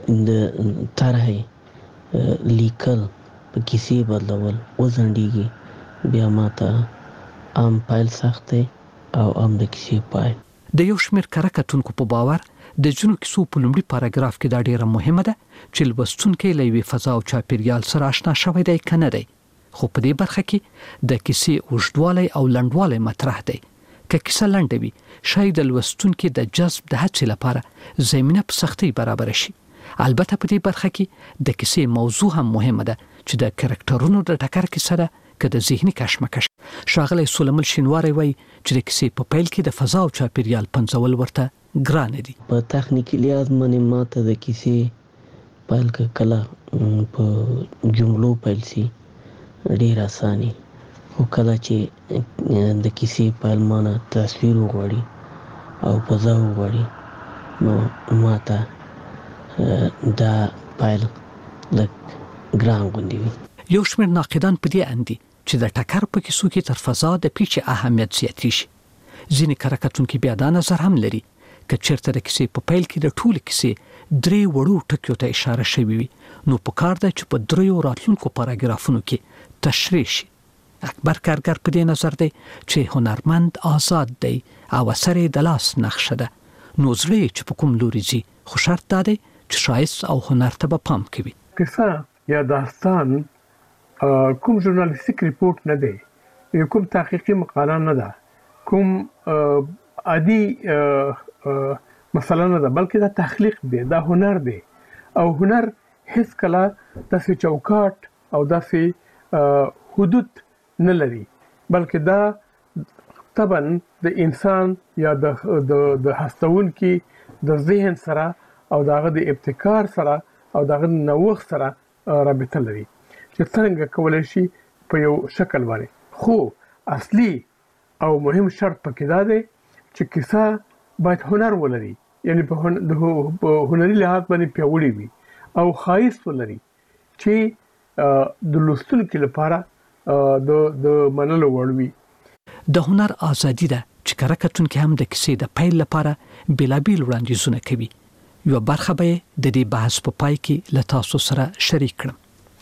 طرحې لیکل په کیسې بدلول وځنډېږي، بیا ما ته هم پیل سخت دی او هم د کیسې پای. د یو شمېر کره کتونکو په باور د ځینو کیسو په لومړي پاراګراف کې دا ډیره مهمه ده چې لوستونکی له یوې فضا او چاپیریال سره آشنا شوی دی که نه دی، خو په دې برخه کې د کیسې اوږدوالی او لنډوالی مطرح دی. که کیسه لنډه وي شاید د لوستونکي د جذب د هڅې لپاره زمینه په سختۍ برابره شي. البته په دې برخه کې د کیسې موضوع هم مهمه ده چې د کرکټرونو د ټکر کیسه ده که د ذهني کشمکش. ښاغلی سلیمان شینواری وایي چې د کیسې په پیل کې د فضا او چاپیریال پنځول ورته ګرانه دي. په تخنیکي لحاظ باندې ما ته د کیسې پیل کله په جملو پیل شي ډېر اساني، خو کله چې د کیسې پیل ما نه تصویر وغواړي او فضا وغواړي نو ما ته دا پیل لږ ګران غوندې وي. یو شمېر ناقدان په دې اند دي چې د ټکر په کیسو کې تر فضا د پیچې اهمیت زیاتې شي. ځینې کره کتونکي بیا دا نظر هم لري که چېرته د کیسې په پیل کې د ټولې کیسې 3 وړو ټکیو ته اشاره شوې وي نو پکار ده چې په 3 راتلونکو پاراګرافونو کې تشریح شي. اکبر کارګر په دې نظر دی چې هنرمند آزاد دی او اثر یې د لاس نقشه ده، نو زړه یې چې په کوم لوري ځي، خو شرط دا دی چې ښایست او هنر ته به پام کوي. کیسه یا داستان کوم ژورنالیستیک ریپورت نه دی، کوم تحقیقي مقاله نه ده، کوم عادي مسله نه ده، بلکې دا تخلیق دی، دا هنر دی. او هنر هیڅ کله داسې چوکاټ او داسې حدود نه لري، بلکې دا طبعا د انسان یا د هستونکي د ذهن سره او دغه د ابتکار سره او دغه نوښت سره رابطه لري. چې چې څنګه کولای شي په یو شکل باندې. خو اصلي او مهم شرط پکې دا دی چې کیسه باید هنر ولري، یعنی په هنري لحاظ باندې پیاوړی وي او ښایست ولري چې د لوستونکو لپاره د منلو وړ وي. د هنر ازادي ده چې کره کتونکو هم د کیسې د پیل لپاره بېلابېل وړاندیزونه کوي. یو برخه به د دې بحث په پای کې له تاسو سره شریک کړم.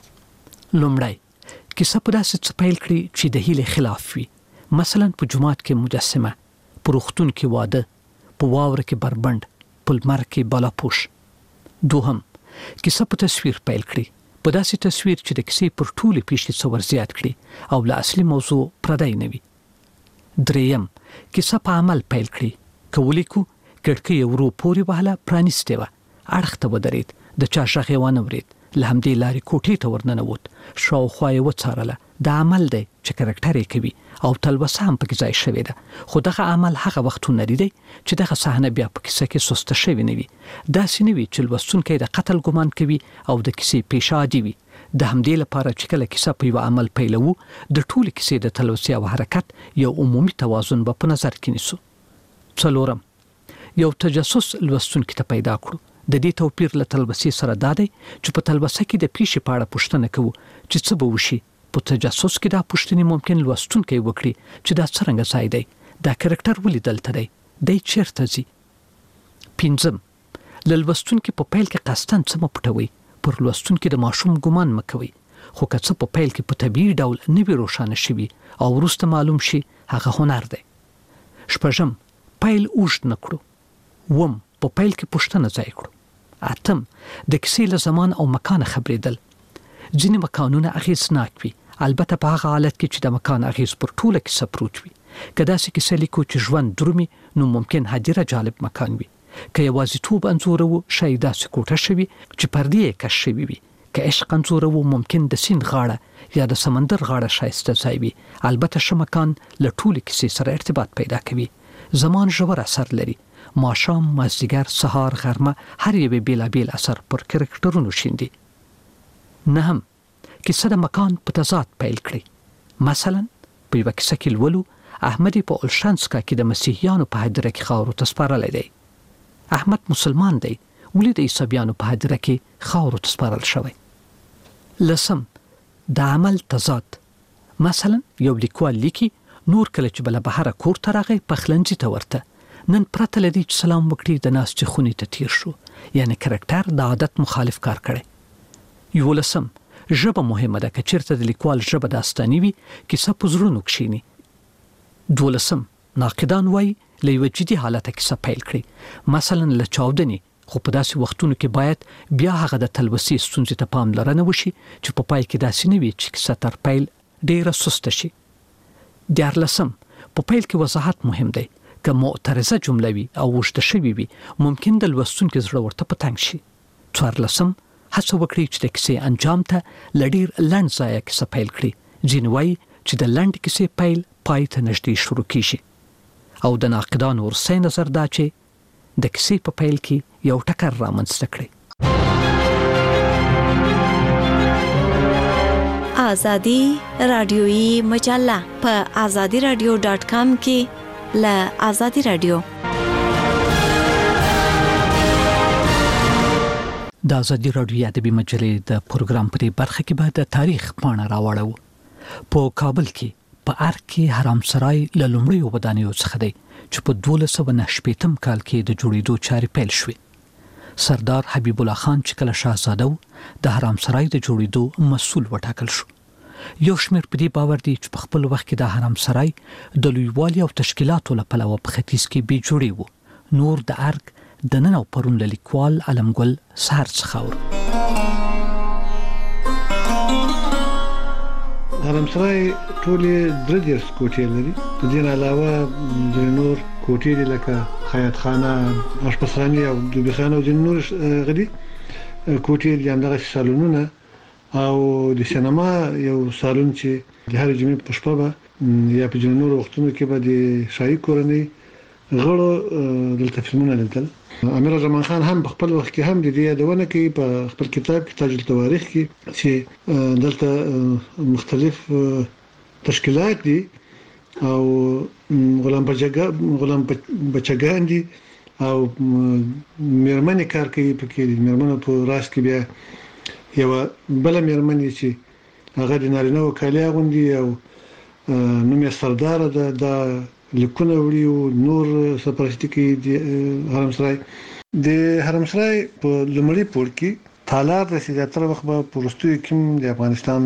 لومړی کیسه په داسې څه پیل کړي چې د هیلې خلاف وي، مثلا په جومات کې مجسمه، په روغتون کې واده، په واوره کې بربند، په لمر کې بالاپوش. دوهم کیسه په تصویر پیل کړي، په داسې تصویر چې د کیسې پر ټولې پیښې څه ور زیات کړي او له اصلي موضوع پردی نه وي. دریم کیسه په عمل پیل کړي، کولیکو کړکۍ ورو پورې وهله پرانیستې وه، اړخ ته ودرېد، د چا غږ یې وانه ورېد، له همدې لارې کوټې ته ورننوت، شاوخوا یې وڅارله. دا عمل دی چې کرکټر یې کوي او تلوسه هم پکې ځای شوې ده، خو دغه عمل هغه وختونه لري چې دغه صحنه بیا په کیسه کې سسته شوې نه وي. داسې نه وي چې لوستونکی د قتل ګمان کوي او د کیسې پیښه عادي وي. د همدې لپاره چې کله کیسه په یو عمل پیلوو، د ټولې کیسې د تلوسې او حرکت یو عمومي توازن به په نظر کې نیسو. څلورم یو تجسس لوستونکي ته پیدا کړو. د دې توپیر له تلوسې سره دا دی چې په تلوسه کې د پیښې په اړه پوښتنه کوو چې څه به وشي. په تجسس کې دا پوښتنې ممکن لوستونکی وکړي چې دا څرنګه ځای دی، دا کرکټر ولې دلته دی چیرته ځي. پنځم له لوستونکي په پیل کې قصداً څه مه پټوئ، پر لوستونکي د ماشوم ګمان مه کوئ، خو که څه په پیل کې په طبیعي ډول نه وي روښانه شوي او وروسته معلوم شي، هغه هنر دی. شپږم پیل اوږد نه کړو. اووم په پیل کې پوښتنه ځای کړو. اتم د کیسې له زمان او مکان خبرېدل. ځینې مکانونه اغېزناک وي، البته په هغه حالت کې چې د مکان اغېز پر ټوله کیسه پروت وي. که داسې کیسه لیکو چې ژوند درومي، نو ممکن هدیره جالب مکان وي. که یوازیتوب انځورو، شاید داسې کوټه شوي چې پردې یې کش شوي وي. که عشق انځورو، ممکن د سیند غاړه یا د سمندر غاړه ښایسته ځای وي. البته ښه مکان له ټولې کیسې سره ارتباط پیدا کوي. زمان ژور اثر لري. ماښام، مازدیګر، سهار، غرمه، هر یو بېلابېل اثر پر کرکټرونو شیندي. نهم کیسه د مکان په تضاد پیل کړي. مثلا په یوه کیسه کې لولو احمد په اولشانسکا کې د مسیحیانو په هدیره کې خاورو ته سپارلی دی. احمد مسلمان دی، ولې د عیسویانو په هدیره کې خاورو ته سپارل شوی. لسم د عمل تضاد. مثلا یو لیکوال لیکي، نور کله چې بله بهره کور ته راغی، پخلنځي ته ورته، نن پرته له دې چې سلام وکړي د ناستې خونې ته تیر شو. یعنی کرکټر د عادت مخالف کار کړی. 11 ژبه مهمه ده. که چیرته د لیکوال ژبه داستاني وي، کیسه په زړونو کښیني. 12 ناقدان وایي له یوه جدي حالته کیسه پیل کړي، مثلا له چاودنې، خو په داسې وختونو کې باید بیا هغه د تلوسې ستونزې ته پاملرنه وشي چې په پای کې داسې نه وي چې کیسه تر پیل ډیره سسته شي. 14 په پیل کې وضاحت مهم دی. که معترضه جمله وي او اوږده شوې وي، ممکن د لوستونکي زړه ورته په تنګ شي. 14 هڅه وکړئ چې د کیسې انجام ته له ډېر لنډ ځایه کیسه پیل کړي. ځینې وایي چې د لنډ کیسې پیل پای ته نږدې شروع کیږي. او د ناقدانو ورستی نظر دا چې د کیسې په پیل کې یو ټکر رامنځته کړي. آزادی رادیویی مجله په azadiradio.com کې له آزادی رادیو. د آزادی رادیو ادبي مجلې د پروګرام په برخه کې به د تاریخ پاڼه راوړو. په کابل کې په ارګ کې حرام سرای له لومړیو ودانیو څخه دی چې په 1298 کال کې د جوړېدو چارې پیل شوې. سردار حبیب الله خان چې کله شاهزاده و، د حرام سرای د جوړېدو مسؤل وټاکل شو. یو شمېر په دې باور دي چې په خپل وخت کې د حرام سرای د لویوالي او تشکیلاتو له پلوه په ختیځ کې بې جوړې وو. نور د ارګ د نن او پرون له لیکوال علمګل سهار څخه اورو. حرم سرای ټولې 3 کوټې لري. د دې علاوه د نور کوټې لکه خیاط خانه، آشپزخانه او دوبخانه او د نور غدي کوټې دي، همدغه سالونونه او د سینما یو سالون چې د هر جمعې په شپه به یا په جنورو وختونو کې به د شاهي کورنۍ غړو دلته فلمونه لیدل. امیر زمان خان هم په خپل وخت کې هم د دې یادونه کوي په خپل کتاب کې تاج التواریخ کې چې دلته مختلف تشکیلات دي او غلام بچگان دي او میرمنې کار کوي په کې میرمنو په راس کې بیا یو بل میرمنې چې هغه د نارینه وکالي غوندي او نوم یې سردار ده د لیکونه وړي او نور سپارښتنه کوي د حرمسرای په لومړي پوړ کې تالار د سیاستر وخت په پروستوي کې د افغانستان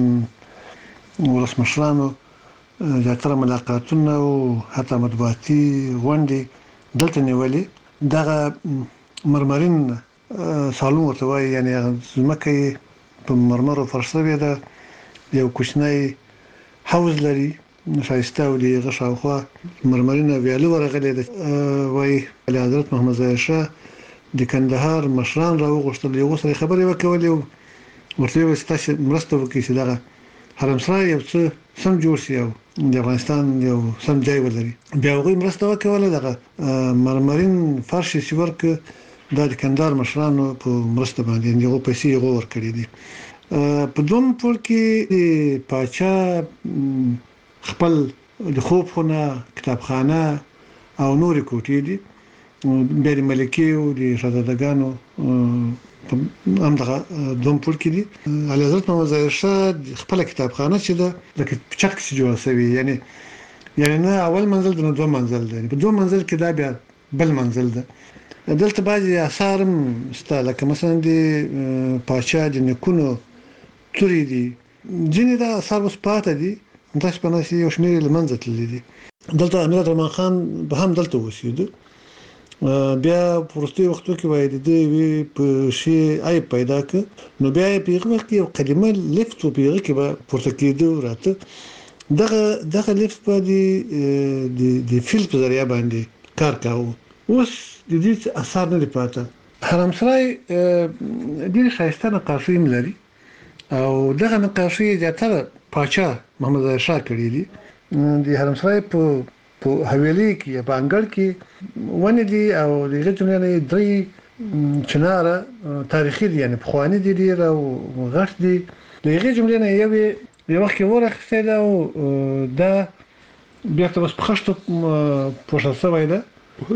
ولسمشرانو زیاتره ملاقاتونه او حتی مطبوعاتي غونډې دلته نیولې دغه مرمرین سالون ورته وایي یعنی ځمکه په مرمرو فرشوي ده یو کوچنی حوض لري شایسته او د غشاوخوا مرمرینه ویالو ورغلې ده وایي حضرت محمد ظاهر شاه د کندهار مشران راوغوښتل یو سره خبرې وکولې ورته وایي تاسو مرسته وکړئ چې دغه حرمسرای یو څه سم جوړ شي او د افغانستان یو سم ځای ولري بیا هغه مرسته وکوله دغه مرمرین فرش چې ورک د کندهار مشرانو په مرسته باندې یو پیسې ورکړي دي په دوم پور کې پاچا خپل د خوب خونه کتابخانه او نور کوټې دي بیر ملکی او د شاهزادګانو هم دغه دوم پور کې دي علي حضرت محمد ظاهر شاه خپل کتابخانه چې ده لکه چت کې جوړه شوی یعنی نه اول منزل نه دوم منزل دی په دوم منزل کې دا بیا بل منزل ده دلته بعضی آثار ستاله که مثلا د پاچا د نکونو توري دي ځینې دا آثار اوس پاتې دي تاسو په ناسي یو شمېر لمنځه تللي دي دلته امیر زمان خان به هم دلته اوسېده بیا پروستي وختو کې وای دي په شی آی پیدا ک نو بیا په هغه وخت کې قدیمه لیفت په هغه کې به پورته کېدو راته دغه لیفت په د فیل په ذریعہ باندې کار کاوه اوس د دې اثر نه پاتې حرمسرای ډېر ښایسته نقاشي لري او دغه نقاشي زیاتره پاچا محمد ظاهر شاه کړی دي د حرمسرای په حویلی کې په انګړ کې ونه دي او دغه جمله درې چناره تاریخي دي یعنی خواني دي ډیر او غټ دي دغه جمله نه یو وخت ورخصه ده او دا بیا ته بس پخښت پوښتنه شوی ده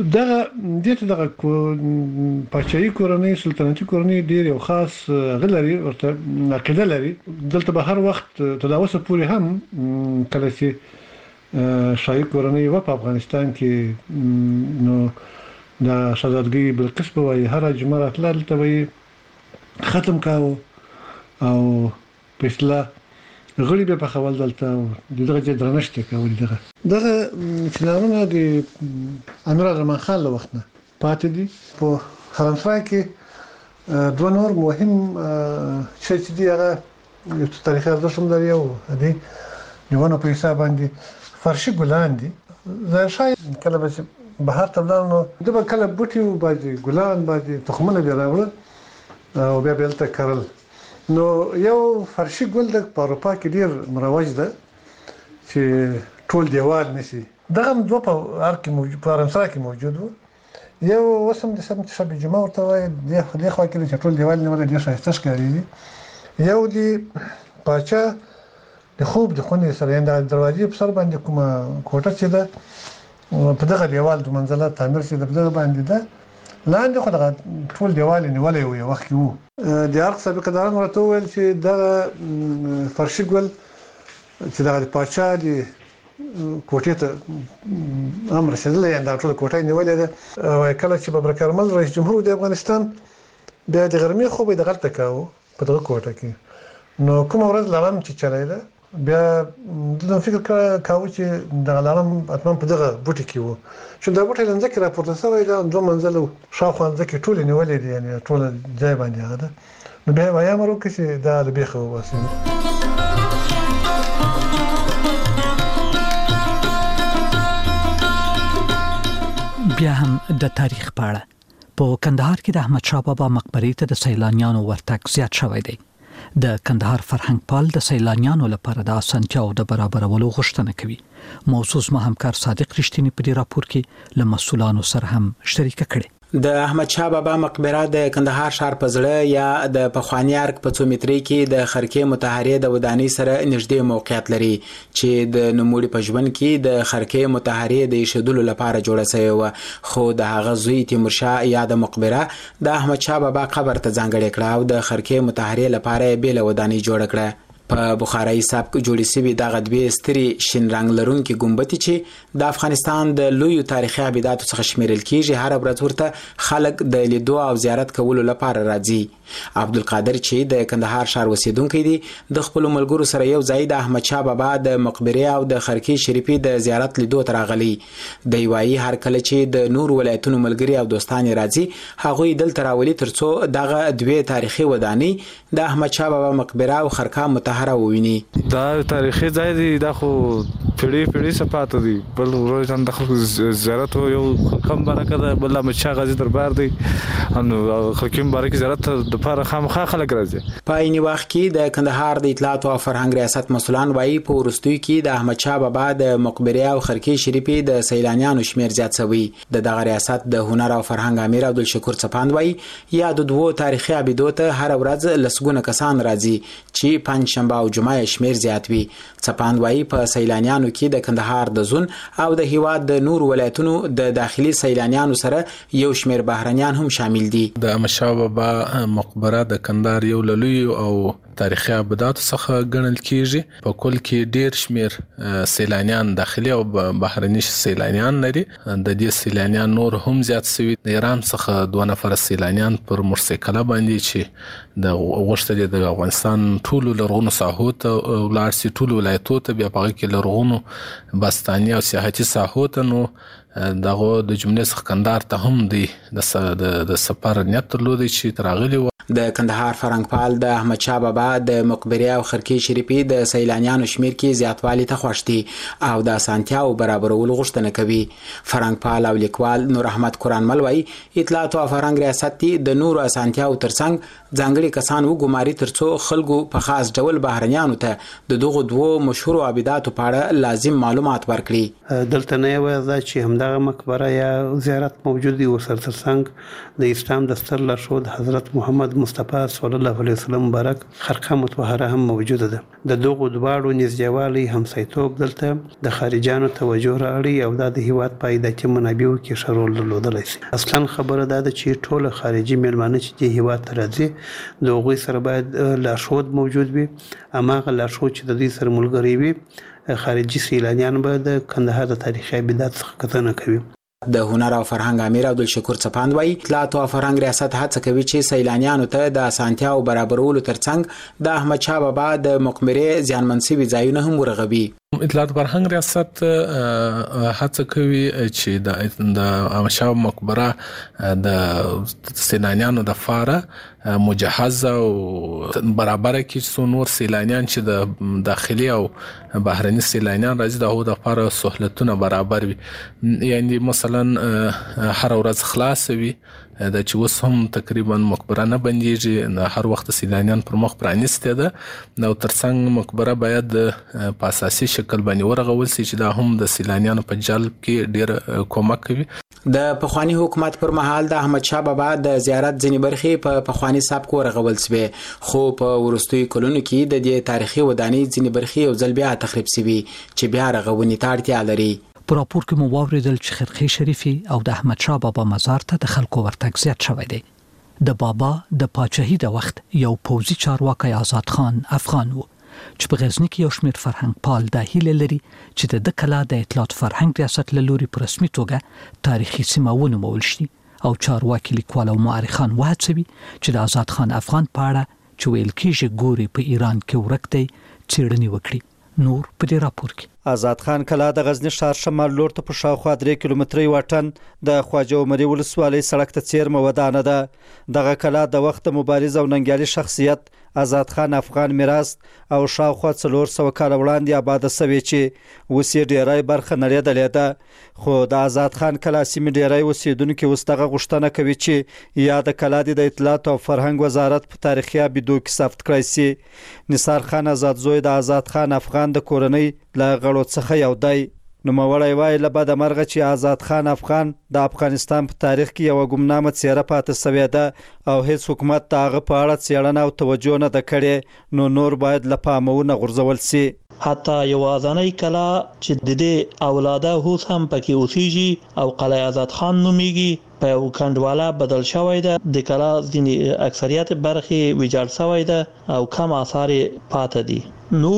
دغه پاچایي کورنۍ سلطنتي کورنۍ ډیر یو خاص غلري ورته عقیده لري دلته به هر وخت تداوسه پوری هم کله چې شاهي کورنۍ و په افغانستان کې نو د شاهزادګۍ بلقیس په وایي هر جمعه راتلل ته وایي ختم کاوه او په اصطلاح غړي به په خپل دلته دغه چې درنښت کوي دغه چنارونه د امیر زمان خان له وخت نه پاتې دي په حرمسرای کې دوه نور مهم چې دي هغه یو تاریخي ارزښت هم لري او دي یوونه په حساب باندې فرشي ګلان دي زه شای کله به بهر ته لاړم د به کله بوټي او باندې ګلان باندې تخمونه به راوړل او بیا به تل کارل نو یو فرشي ګل د اروپا کې ډیر مروج ده چې ټول دیوال نشي دغه دوه په ارک موجود په حرمسرای کې موجود وو یو وسم د سم شب جمعه ورته وای د خو کې چې ټول دیوال نه ولې ډیر شایسته ښکاري یو دی پاچا د خوب د خونې سره د دروازې په سر باندې کومه کوټه چې ده په دغه دیوال د منزله تعمیر شي د دغه باندې ده لاندې خو دغه ټول دیوال نیولې وي وخت وو د ارق سابقه داران ورته ویل چې دغه فرشي ګل چې دغه پاچا د کوټې ته امر شدل یعنی دا ټول کوټه نیولې ده کله چې بابر کرمل رئیس جمهور د افغانستان د غرمې خوب د غلطه کاوه په دغه کوټه کې نو کوم ورځ لارم چې چلای ده بیا د فکر کاوه چې د لارم اتمن په دغه بوټي کې وو چې دا بوټي لنځ کې راپورته شوی دا دوه منزل شاوخوا ځکه ټول نیولې دي یعنی ټول ځای باندې هغه نو بیا وایم ورو کې چې دا د بیخو واسه بیا هم د تاریخ په اړه په کندهار کې د احمد شاه بابا مقبرې ته د سیلانیانو ورتګ زیات شوی دی د کندهار فرهنګ پال د سیلانیانو لپاره د اسانتیاو د برابرولو غوښتنه کوي موضوع ما همکار صادق رښتینی په دې راپور کې له مسؤلانو سره هم شریک کړي د احمد شاه بابا مقبره د کندهار ښار په زړه یا د پخوانی ارګ په 2 متري کې د خرکې مطهرې د ودانۍ سره نږدې موقعیت لري چې د نوموړي په ژوند کې د خرکې مطهرې د ایښودلو لپاره جوړه شوې و، خو د هغه زوی تیمورشاه یا د مقبره د احمد شاه بابا قبر ته ځانګړې کړه او د خرکې مطهرې لپاره بیل ودانۍ جوړه کړه. په بخارای سبک جوړې شوی دغه دوه ستري شین رنگ لرونکي ګمبتې چې د افغانستان د لوی تاریخي ابداتو څخه شمیرل کیږي هر ورځ ورته خلک د لیدو او زیارت کولو لپاره راځي. عبدالقادر چې د کندهار ښار اوسیدونکی دی د خپل ملګرو سره یو ځای د احمد شاه بابا د مقبره او د خرکې شریفي د زیارت لیدو ته راغلی. د یوایي هر کله چې د نور ولایتونو ملګری او دوستان راځي هغوی دلته راولي ترڅو دغه دوه تاریخي ودانۍ د احمد شاه بابا مقبره او خرکه مطهره وویني. دا تاریخي ځای دی، دا خو پیړۍ صفات دي، بل ورځ هم د خلکو زیارت یو کم برکه ده، بل احمد شاه غازي دربار دی نو خلک مبارک زیارت د لپاره خامخا خلک راځي. په عین وخت کې د کندهار د اطلاعات او فرهنګ ریاست مسؤلان وایي په وروستیو کې د احمد شاه بابا د مقبره او خرکې شریفي د سیلانیانو شمیر زیات شوی. د دغه ریاست د هنر او فرهنګ امیر عبدالشکور څپاند وایي یا د دوه تاریخي ابدو ته هر ورځ لسګونه کسان راځي چې پنځشنبه او جمعه شمیر زیات وي. څپاند وایي په سیلانیانو کې د کندهار د زون او د هیواد د نور ولایتونو د داخلي سیلانیانو سره یو شمیر بهرنیان هم شامل دي. د احمد شاه بابا مقبره د کندهار یو لوی او تاریخي ابدات څخه ګڼل کیږي. په کل کې ډیر شمیر سیلانیان داخلي او بهرني سیلانیان لري. د دې سیلانیان نور هم زیات شوي. د ایران څخه 2 نفر سیلانیان پر موټرسایکل باندې چې د غوښتل د افغانستان ټولو لرغونو ساحو ته ولار سي ټولو ولایتونو ته بیا په کې لرغونو باستاني او سیاحتي ساحو ته نو دغه د جملې څخه کندهار ته هم دی د سفر نیت درلودي چې تراغلي و. د کندهار فرهنګپال د احمد شاه بابا د مقبره او خرکې شریفي د سیلانیانو شمیر کې زیاتوالی ته خوښ دي او د اسانتیاو برابرولو غوښتنه کوي. فرهنګپال او لیکوال نور احمد قرآن مل وایي اطلاعات او فرهنګ ریاست د نورو اسانتیاو ترڅنګ ځانګړي کسان وګماري ترڅو خلکو په خاص ډول بهرنیانو ته د دغه دوه مشهور ابداتو په اړه لازم معلومات ورکړي. دلته نه یوازې چې همدغه مقبره یا زیارت موجود دی او سر ترڅنګ د اسلام د ستر لارښود حضرت محمد مصطفی صلی الله علیه وسلم مبارک خرقه مطهره هم موجوده ده. د دغه دواړو نږدېوالي همسایتوب دلته د خارجانو توجه راړي او د هیواد پایداري منابعو کې ښه رول درلودلی شي. اصلا خبره ده چې ټول خارجي مېلمانه چې د هیواد ته راځي د هغوی سره باید لارښود موجود وي. هماغه لارښود چې د دوی سره ملګری وي خارجي سیلانیان به د کندهار د تاریخي ابدات څخه کتنه کوي. د هنر او فرهنګ امیر عبدالشکور څپاند وایي اطلاعات او فرهنګ ریاست هڅه کوي چې سیلانیانو ته د اسانتیاو برابرولو ترڅنګ د احمد شاه بابا د مقبره زیانمن شوي ځایونه هم ورغوي. اطلاعات فرهنګ ریاست هڅه کوي چې د احمد شاه مقبره د سیلانیانو د لپاره مجهزه او برابر کې څو نور سیلانیان چې د داخلي او بهرني سیلانیان راځي د هغو د لپاره سہولتونه برابر وي. یعنی مثلا هر ورځ خلاص وي د چې اوس هم تقریبا مقبره نه بنديږي، هر وخت سیلانیان پر مخ پرانیسته ده. نو ترڅنګ مقبره باید په اساسي شکل باندې ورغول شي چې دا هم د سیلانیانو په جلب کې ډیر کومک کوي. د پخوانی حکومت پر مهال د احمد شاه بابا د زیارت ځینې برخې په پخوانی سبک ورغول شوې، خو په وروستیو کلونو کې د دې تاریخي ودانۍ ځینې برخې یو ځل بیا تخریب شوي چې بیا رغونې ته اړتیا لري. په راپور کې مو واوریدل چې خرقې شریفي او د احمد شاه بابا مزار ته د خلکو ورتګ زیات شوی دی. د بابا د پاچاهي د وخت یو پوځي چارواکی آزاد خان افغان و چې په غزنی کې یو شمېر فرهنګپال د هیله لري چې د کلا د اطلاعات فرهنګ ریاست له لوري په رسمي توګه تاریخي سیمه ونومول شي او چارواکي لیکوال او مؤرخان وهڅوي چې د آزاد خان افغان په اړه چې ویل کېږي ګوري په ایران کې ورک دی څېړنې وکړي. نور په دې راپور کې آزاد خان کلا د غزنی ښار شمال لور ته په شاوخوا 3 کیلومتري واټن د خواجه عمري ولسوالۍ سړک ته څیرمه ودانه ده. دغه کلا د وخت مبارز او ننګیالي شخصیت آزاد خان افغان میراث او شاوخوا 400 کال وړاندې آباد شوی چې اوس یې ډیری برخه نړیدلې ده. خو د آزاد خان کلا سیمې ډیری اوسیدونکو اوس دغه غوښتنه کوي چې یا د کلا د اطلاعات او فرهنګ وزارت په تاریخي ابدو کې ثبت کړی شي. نثار خان آزاد زوی د آزاد خان افغان د کورنۍ له غړو څخه یو دی. نوموړی وایي له بده مرغه چې آزاد خان افغان د افغانستان په تاریخ کې یوه ګمنامه څیره پاتې سوې ده او هیڅ حکومت د هغه په اړه څیړنه او توجه نه ده کړې، نو نور باید له پامه ونه غورځول سي. حتی یوازنۍ کلا چې د دې اولاده اوس هم پکې اوسېږي او قلعه آزاد خان نومیږي په یو کنډواله بدل شوی ده. د کلا ځینې اکثریت برخې ویجاړ شوی ده او کم آثار پاتې دي. نو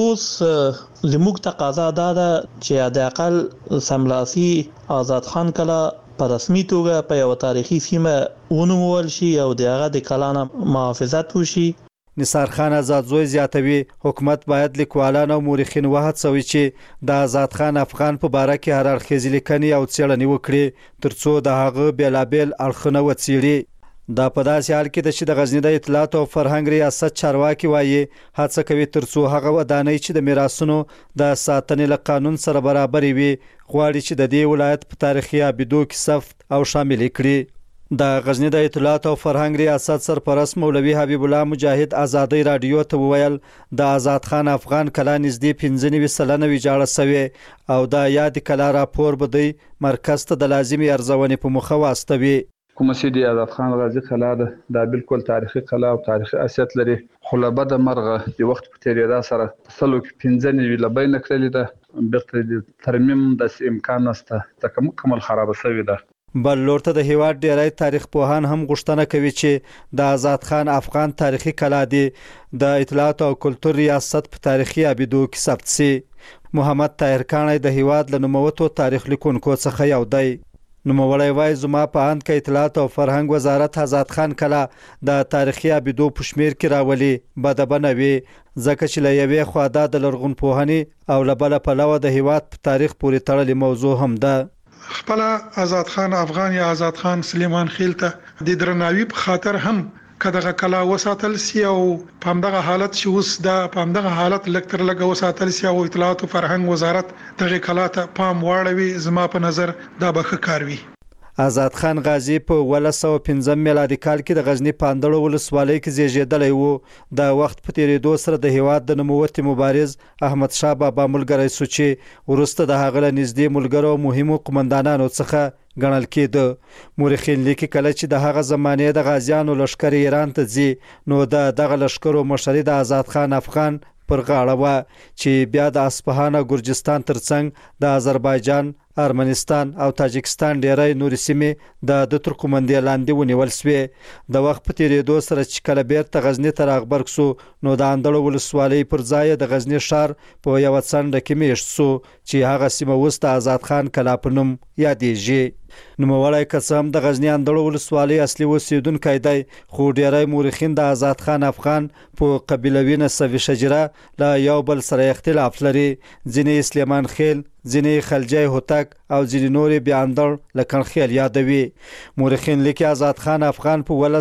زموږ تقاضا دا ده چې د اقل سملاسي آزاد خان کلا په رسمي توګه په یو تاریخي سیمه ونومول شي او د هغه د کلا نه محافظت وشي. نثار خان آزادزوی زیاتوي حکومت باید لیکوالان او مورخین وهڅوي چې د آزاد خان افغان په باره کې هر اړخیزې لیکنې او څېړنې وکړي ترڅو د هغه بیلابیل اړخونه وڅېړي. دا په داسې حال کې ده چې د غزني د اطلاعات او فرهنګ ریاست چارواکي وایي هڅه کوي ترڅو هغه ودانۍ چې د میراثونو د ساتنې له قانون سره برابرې وي غواړي چې د دې ولایت په تاریخي ابیدو کې ثبت او شامل کړي. د غزنی د اطلاعات او فرهنګ ریاست سرپرست مولوي حبیب الله مجاهد آزادۍ رادیو ته وویل د آزاد خان افغان کلا نږدې 95 سلنه ویجاړه شوې او د یاد کلا راپور به د مرکز ته د لازمي ارزونې په مخه واستوي. کومه چې د آزاد خان غازی کلا ده دا بالکل تاریخي کلا او تاریخي اصلیت لري، خو له بده مرغه د وخت په تیریدا سره په سلو کې 15 لبی نه کړلې ده، بیرته د ترمیم د امکان نشته، تکمل خراب شوی ده. بل لور ته د هیواد ډیری تاریخ پوهان هم غوښتنه کوي چې د آزاد خان افغان تاریخي کلا دی د اطلاعات او کلتور ریاست په تاریخي ابیدو کې ثبت سي. محمد طاهر کاڼی د هیواد له نوموتو تاریخ لیکونکو څخه یو دی. نوموړی وایي زما په اند کې اطلاعات او فرهنګ وزارت آزاد خان کلا د تاریخي ابیدو په شمیر کې راولي بده به نه وي، ځکه چې له یوې خوا دا د لرغونپوهنې او له بله پلوه د هیواد په تاریخ پورې تړلې موضوع هم ده. خپل آزاد خان افغان یا آزاد خان سلیمان خیل ته د درناوي په خاطر هم کداغه کلا وساتل سی او په همدغه حالت چې اوس د په همدغه حالت لکتر لګه وساتل سی او اطلاعات او فرهنګ وزارت دغه کلا ته پام واړوي زما په نظر دا به ښه کار وي. آزاد خان غازی په 1915 میلادي کال کې د غزنی پاندړو ولسوالۍ کې زیږیدلی و. د وخت په تیریدو سره د هیواد د نوموتي مبارز احمد شاه بابا ملګری سو چې وروسته د هغه له نږدې ملګرو او مهمو قومندانانو څخه ګڼل کېده. مورخین لیکي کله چې د هغه زمانې د غازیانو لښکر ایران ته ځي نو دغه لښکرو مشري د آزاد خان افغان پر غاړه وه چې بیا د اصفهان او ګرجستان ترڅنګ د آذربایجان، ارمنستان او تاجکستان ډیری نورې سیمې د ترکمندې لاندې ونیول شوې. د وخت په تیریدو سره چې کله بیرته غزني ته راغبرګ سو نو د اندړو ولسوالۍ پر ځای د غزني ښار په یوه څنډه کې میشت سو چې هغه سیمه اوس د آزاد خان کلا په نوم یادیږي. نوموړی که څه هم د غزني اندړو ولسوالۍ اصلي اوسیدونکی دی خو ډیری مورخین د آزاد خان افغان په قبیلوي نسبي شجره له یو بل سره اختلاف لري. ځینې سلیمان خیل، ځینې خلجی هوتک او ځینې نورې بیا اندړ له کنخیل یادوي. مورخین لیکي آزاد خان افغان په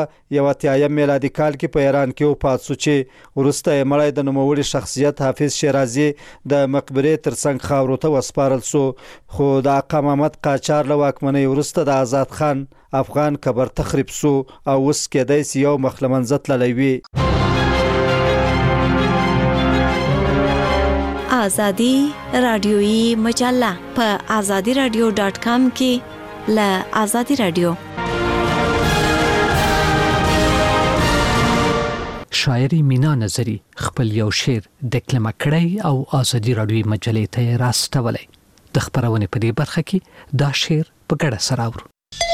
1981 میلادي کال کې په ایران کې وفات سو چې وروسته یې مړی د نوموړي شخصیت حافظ شیرازي د مقبرې ترڅنګ خاورو ته وسپارل سو. خو د آقا محمد قاجار له واکمنۍ وروسته د آزاد خان افغان قبر تخریب سو او اوس کېدای سي یو مخ له منځه تللی وي. آزادی رادیویی مجله په azadiradio.com کې له آزادی رادیو. شاعري مینا نظری خپل یو شعر دکلمه کړی او آزادی رادیویی مجلې ته راستولی. د خبرونې په دې برخه کې دا شعر په ګډه سره اورو.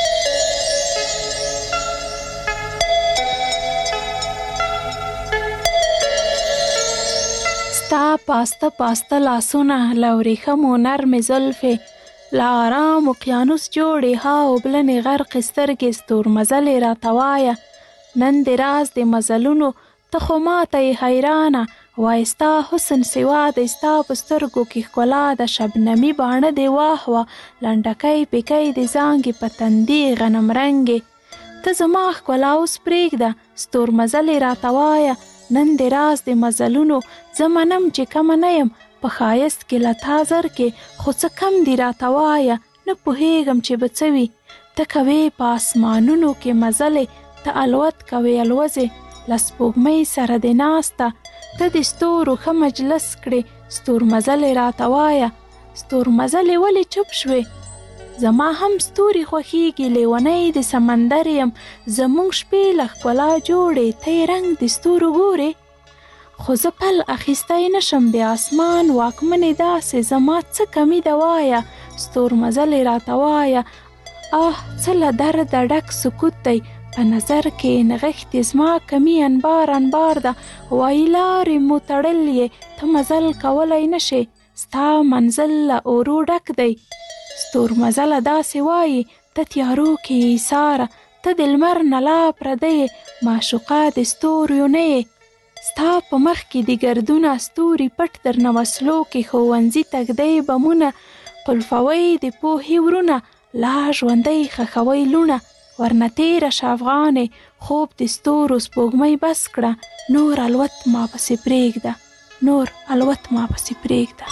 ستا پاسته پاسته لاسونه لوريخمو نرمې زلفې له آرام اقیانوس جوړې ها اوبلنې غرقې سترګې ستورمزلې راته وایه نن د راز د مزلونو ته خو ماته یې حیرانه وای ستا حسن سوا د ستا په سترګو کې ښکلا د شبنمي باڼه دې واه وه لنډکی پیکی د زانګې په تندي غنم رنګې ته زما ښکلا اوس پرېږده ستورمزلې راته وایه نن د راز د مزلونو زه منم چې کمه نه یم په ښایست کې له تا زر کې خو څه کم دي راته وایه نه پوهېږم چې به څه وي ته کوې په اسمانونو کې مزلې ته الوت کوې الوزې له سپوږمۍ سره د ناسته ته د ستورو ښه مجلس کړې ستورمزلې راته وایه ستورمزلې ولې چوپ شوې؟ زما هم ستوري خوښیږي، لیونۍ د سمندر یم، زموږ شپې له ښکلا جوړې، ته یې رنګ د ستورو ګورې. خو زه پل اخیستی نشم د اسمان، واکمنې داسې زما څه کمی ده وایه، ستورمزلې راته وایه. څه له درده ډک سکوت دی، په نظر کې نغښتې زما کمی انبار انبار ده، وایي لارې مو تړلې، ته مزل کولی نشې، ستا منزل له اورو ډک دی. ستورمزله داسې وایي، ته تیارو کې ایساره، ته د لمر نه لا پردی، معشوقه د ستوریو نه یې. ستا په مخ کې د ګردونه ستوري پټ درنه وسلو کې، ښوونځي تږدی بمونه، قلفوی د پوهې ورونه، لا ژوندی خښوی لونه. ورنه تیره شه افغانې، خوب د ستورو سپوږمۍ بس کړه، نور الوت ما پسې پرېږده، نور الوت ما پسې پرېږده.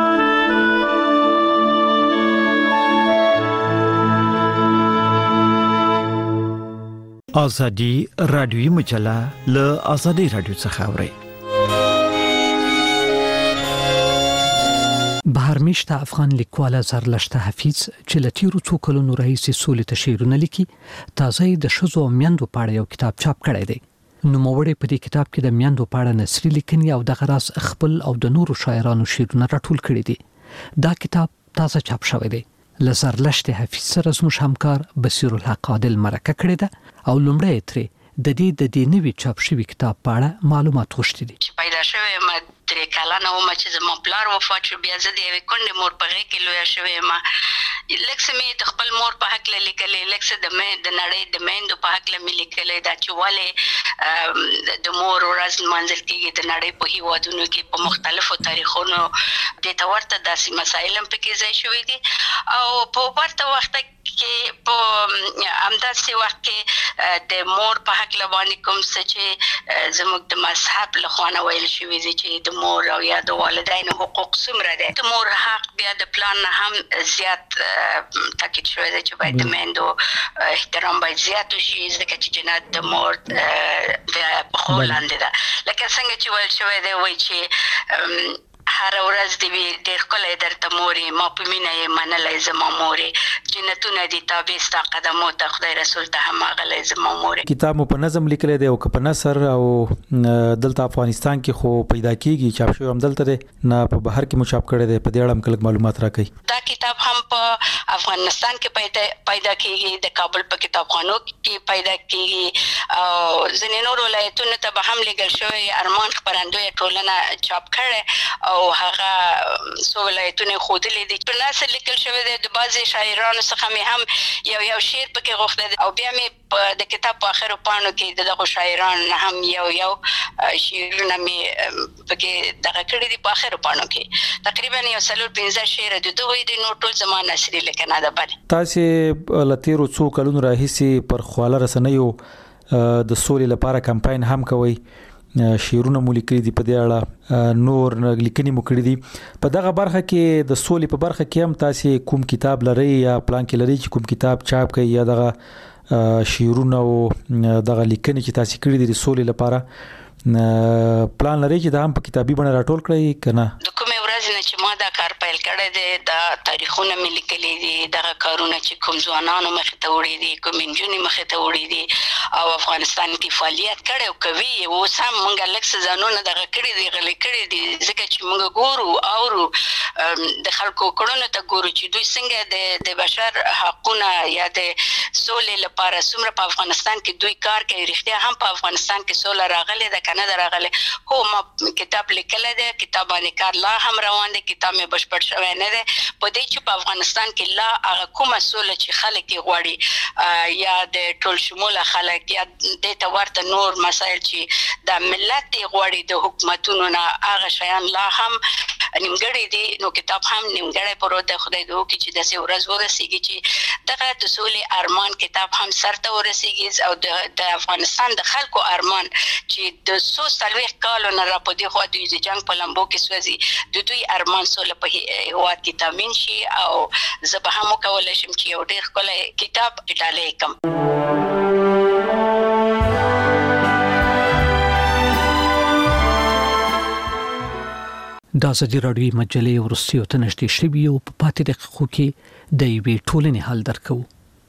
ازادي رادیوي مجله له ازادي رادیو څخه اوري. بهرمیشته افغان لیکوال زرلشته حفیظ چې له تیرو څو کلونو راهیسې سولې ته شعرونه لیکي، تازه د ښځو او میندو په اړه یو کتاب چاپ کړی دی. نوموړی په دې کتاب کې د میندو په اړه نثري لیکنې او دغه راز خپل او د نورو شاعرانو شعرونه راټول کړي دي. دا کتاب تازه چاپ شوی دی. له زرلشته حفیظ سره زموږ همکار بصیر الحق عادل مرکه کړې ده او لومړی ترې د دې نوي چاپ شوي کتاب په اړه معلومات غوښتي دي. پیدا شوی ما 3 کلنه وم چې زما پلار وفات شو، بیا زه د یوې کونډې مور په غېږ کې لویه شوې یم. لږ څه مې د خپل مور په هکله لیکلې، لږ څه د نړۍ د میندو په هکله مې لیکلی، دا چې ولې د مور ورځ لمانځل کېږي د نړۍ په هېوادونو کې په مختلفو تاریخونو. دې ته ورته داسې مسایل هم پکې ځای شوي دي او په ورته وخت کې په همداسې وخت کې د مور په هکله باندې کوم څه چې زموږ د مذهب له خوا نه ویل شوي دي چې د مور او یا د والدینو حقوق څومره دی. د مور حق بیا د پلان نه هم زیات تاکید شوی دی چې باید د میندو احترام باید زیات وشي، ځکه چې جنت د مور د پښو لاندې ده. لکه څنګه چې ویل شوی دی، وایي چې هر ورځ دی ډېر ښکلی درته مورې، ما په مینه یې منلی زما مورې، جنتونه دي تابع ستا قدمو ته، خدای رسول ته هم اغلی زما مورې. کتاب مو په نظم لیکلی دی او که په نثر او دلته افغانستان کې خو پیدا کېږي، چاپ شوی هم دلته دی، نه په بهر کې مو چاپ کړی دی؟ په دې اړه هم کلک معلومات راکړئ. دا کتاب هم په افغانستان کې پیدا کېږي، د کابل په کتابخانو کې پیدا کېږي او ځینې نور ولایتونو ته به هم لیږل شوی. ارمان خپرندویه ټولنه چاپ کړی او هغه څو ولایتونه ښودلي دي. په نثر لیکل شوی دی، د بعضې شاعرانو څخه مې هم یو شعر پکې غوښتی دی او بیا مې د کتاب په آخرو پاڼو کې د دغو شاعرانو نه هم یو شعرونه مې پکې دغه کړي دي په آخرو پاڼو کې. تقریبا یو 4-5 شعر د دوی دي، نور ټول زما نثري لیکنه ده. تاسې له تېرو څو کلونو راهیسې پر خواله رسنیو د سولې لپاره کمپاین هم کوئ، شعرونه مو لیکلي دي، په دې اړه نور لیکنې مو کړي دي. په دغه برخه کې د سولې په برخه کې هم تاسې کوم کتاب لرئ یا پلان کې لرئ چې کوم کتاب چاپ کړئ یا دغه شعرونه او دغه لیکنې چې تاسې کړي دي د سولې لپاره پلان لرئ چې دا هم په کتابي بڼه راټول کړئ که نه؟ د کومې ورځې نه چې ما دا کار پیل کړی دی، دا تاریخونه مې لیکلي دي، دغه کارونه چې کوم ځوانانو مخې ته وړي دي، کوم نجونې مخې ته وړي دي او افغانستان کې فعالیت کړی او کوي. اوس هم موږ لږ څه ځانونه دغه کړي دي، غلي کړي دي، ځکه چې موږ ګورو اورو د خلکو کړنو ته ګورو چې دوی څنګه د بشر حقونه یا د سولې لپاره څومره په افغانستان کې دوی کار کوي. رښتیا هم په افغانستان کې سوله راغلې ده که نه ده راغلې؟ هو، ما کتاب لیکلی دی، کتاب باندې کار لا هم روان دی، کتاب مې بشپړ شوی نه دی. په دې چې په افغانستان کې لا هغه کومه سوله چې خلک یې غواړي یا د ټول شموله خلک یا دې ته ورته نور مسایل چې د ملت یې غواړي د حکومتونو نه، هغه شیان لا هم نیمګړی دي. نو کتاب هم نیمګړی پروت دی. خدای دې وکړي چې داسې ورځ ورسېږي چې دغه د سولې ارمان کتاب هم سر ته ورسېږي او د افغانستان د خلکو ارمان چې د 140 کالو نه را په دې خوا دوی د جنګ په لمبو کې سوځي، د دوی ارمان سوله په هېواد کې تامین شي او زه به هم وکولی شم چې یو ډېر ښکلی کتاب ډالۍ کړم. د ازادي راډیو مجلې ورسیو ته نشته شوی او په پاتې دقیقو کې د یوې ټولنې حل درکو.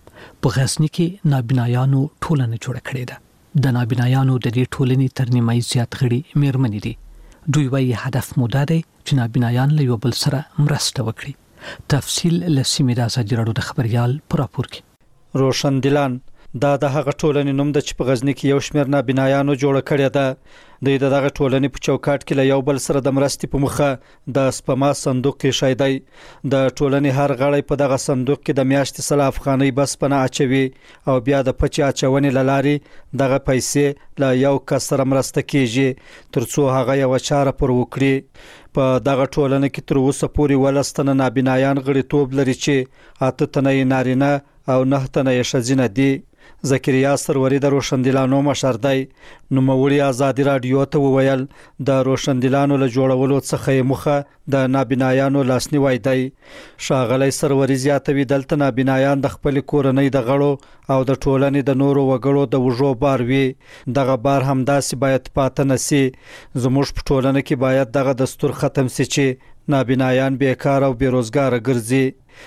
په غزنی کې نابینایانو ټولنه جوړه کړې ده. د نابینایانو د دې ټولنې تر نیمایي زیات غړي میرمنې دي. دوی وايي هدف موده دی چې نابینایان له یو بل سره مرسته وکړي. تفصیل له سیمې د ازادي راډیو د خبريال پر راپور کې. روشن دلان دا د هغه ټولنې نوم د چې په غزنی کې یو شمېر نابینایانو جوړ کړی ده. د دغه ټولنې په چوکاټ کې له یو بل سره د مرستې په مخه د سپما صندوق کې شایدای د ټولنې هر غړی په دغه صندوق کې د میاشتې 100 افغانۍ بس پنه اچوي او بیا د پچې اچونې لارې دغه پیسې له یو کس سره مرسته کیږي ترڅو هغه یو چاره پر وکړي. په دغه ټولنه کې تر اوسه پورې ولستنه نابینایان غړیتوب لري چې 8 تنه نارینه او 9 تنه ښځینه دي. زکریا سروری د روشندلانو مشر دی. نوموړي ازادي راډیو ته وویل د روشندلانو له جوړولو څخه مخه د نابینایانو لاسنیوي دی. ښاغلی سروری زیاتوي دلته نابینایان د خپل کورنۍ د غړو او د ټولنې د نورو وګړو د وژو بار وي. دغه بار همداسې باید پاتې نسی. زموږ په ټولنه کې باید دغه دستور ختم شي چې نابینایان بیکار او بیروزګار ګرځي.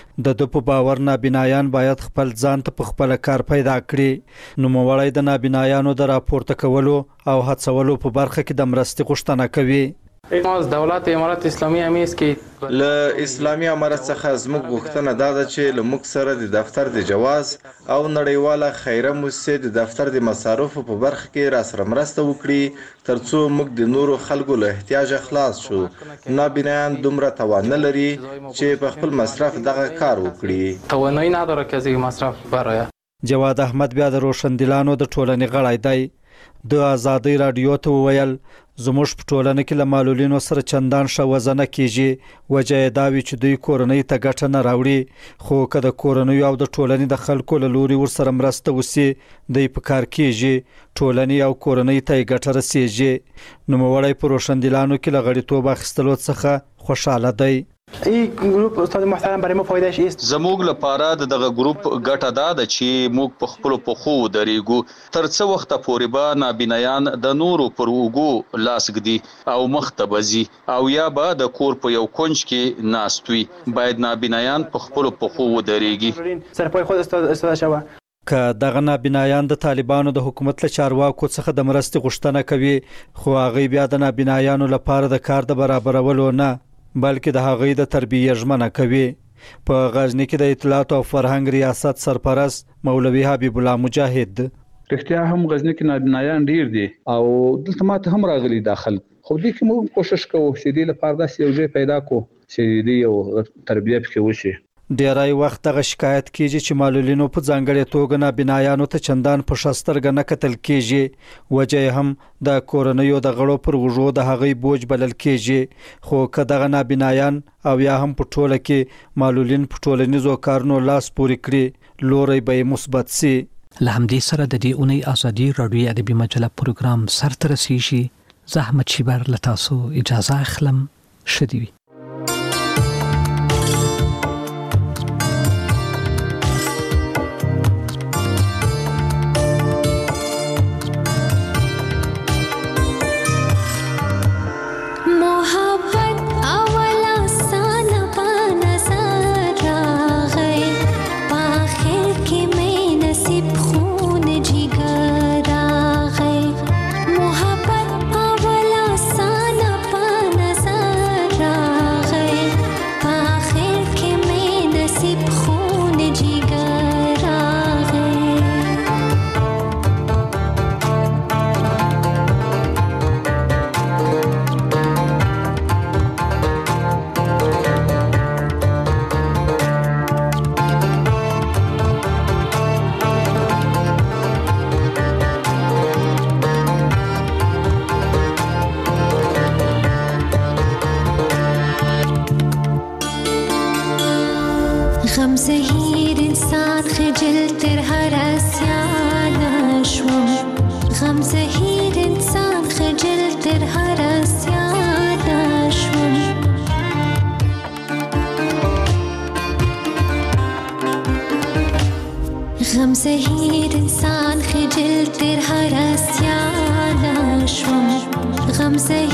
د په باور نابینایان باید خپل ځان ته په خپل کار پیدا کړي. نوموړی د نابینایانو د راپورته کولو او هڅولو په برخه کې د مرستې غوښتنه کوي. از دولت امارت اسلامی هم است که له اسلامي امارت څخه زموږ غوښتنه دا ده چې له موږ سره د دفتر د جواز او نړیواله خیره مؤسسې د دفتر د مصارفو په برخه کې را سره مرسته وکړي ترڅو موږ د نورو خلکو له احتیاج خلاص شو. نابینایان دومره توان نه لري چې په خپل مصرف دغه کار وکړي. توانایی نداره که از این مصرف برای. جواد احمد بیا د روشندلانو د ټولنې غړی دی. د ازادي راډیو ته وویل زموږ په ټولنه کې له معلولینو سره چندان ښه وزنه کیږي. وجه یې دا وي چې دوی کورنۍ ته ګټه نه راوړي خو که د کورنۍ او د ټولنې د خلکو له لوري ورسره مرسته وسی دوی په کار کیږي ټولنې او کورنۍ ته ګټه رسیږي. نوموړی په روشندلانو کې له غړیتوب اخیستلو څخه خوشاله دی. این گروپ استاد محترم برای ما فایدهش است. زموږ لپاره دغه ګروپ ګټه ده چې موږ په خپل پخو درېګو تر څو وخت پورې به نابینایان د نورو پر وګو لاس ګدي او مختبزي او یا به د کور په یو کونج کې ناستوي. باید نابینایان په خپل پخو درېږي. سرپای خود استاد شوه. که دغه نابینایان د طالبانو د حکومت له چارواکو څخه د مرستې غوښتنه کوي خو هغه بیا د نابینایانو لپاره د کار د برابرولو نه بلکې د هغې د تربیې ژمنه کوي. په غزنی کې د اطلاعات او فرهنګ ریاست سرپرست مولوي حبیب الله مجاهد رښتیا هم غزنی کې نابینایان ډیر دي او دلته ماته هم راغلي داخل خو دې کې موږ کوشش کوو چې دې لپاره داسې یو ځای پیدا کړو چې دې یو تربیه پکې وشي. ډیری وخت دغه شکایت کیږي چې معلولینو په ځانګړې توګه نابینایانو ته چندان په شسترګه نه کتل کیږي. وجه هم د کورنیو د غړو پر وژو د هغې بوج بلل کیږي. خو که دغه نابینایان او یا هم په ټوله کې معلولین په ټولنیزو کارونو لاس پورې کړي لوری به مثبت سي. له همدې سره د دې اونۍ ازادي راډیو ادبي مجله پروګرام سرته رسیږي. زحمت شیبر له تاسو اجازه اخلم. شدي وي. غم زهیر انسان خجل تر هر اسیان شوم. غم زهیر انسان خجل تر هر اسیان شوم. غم زهیر انسان خجل تر هر اسیان شوم. غم زهیر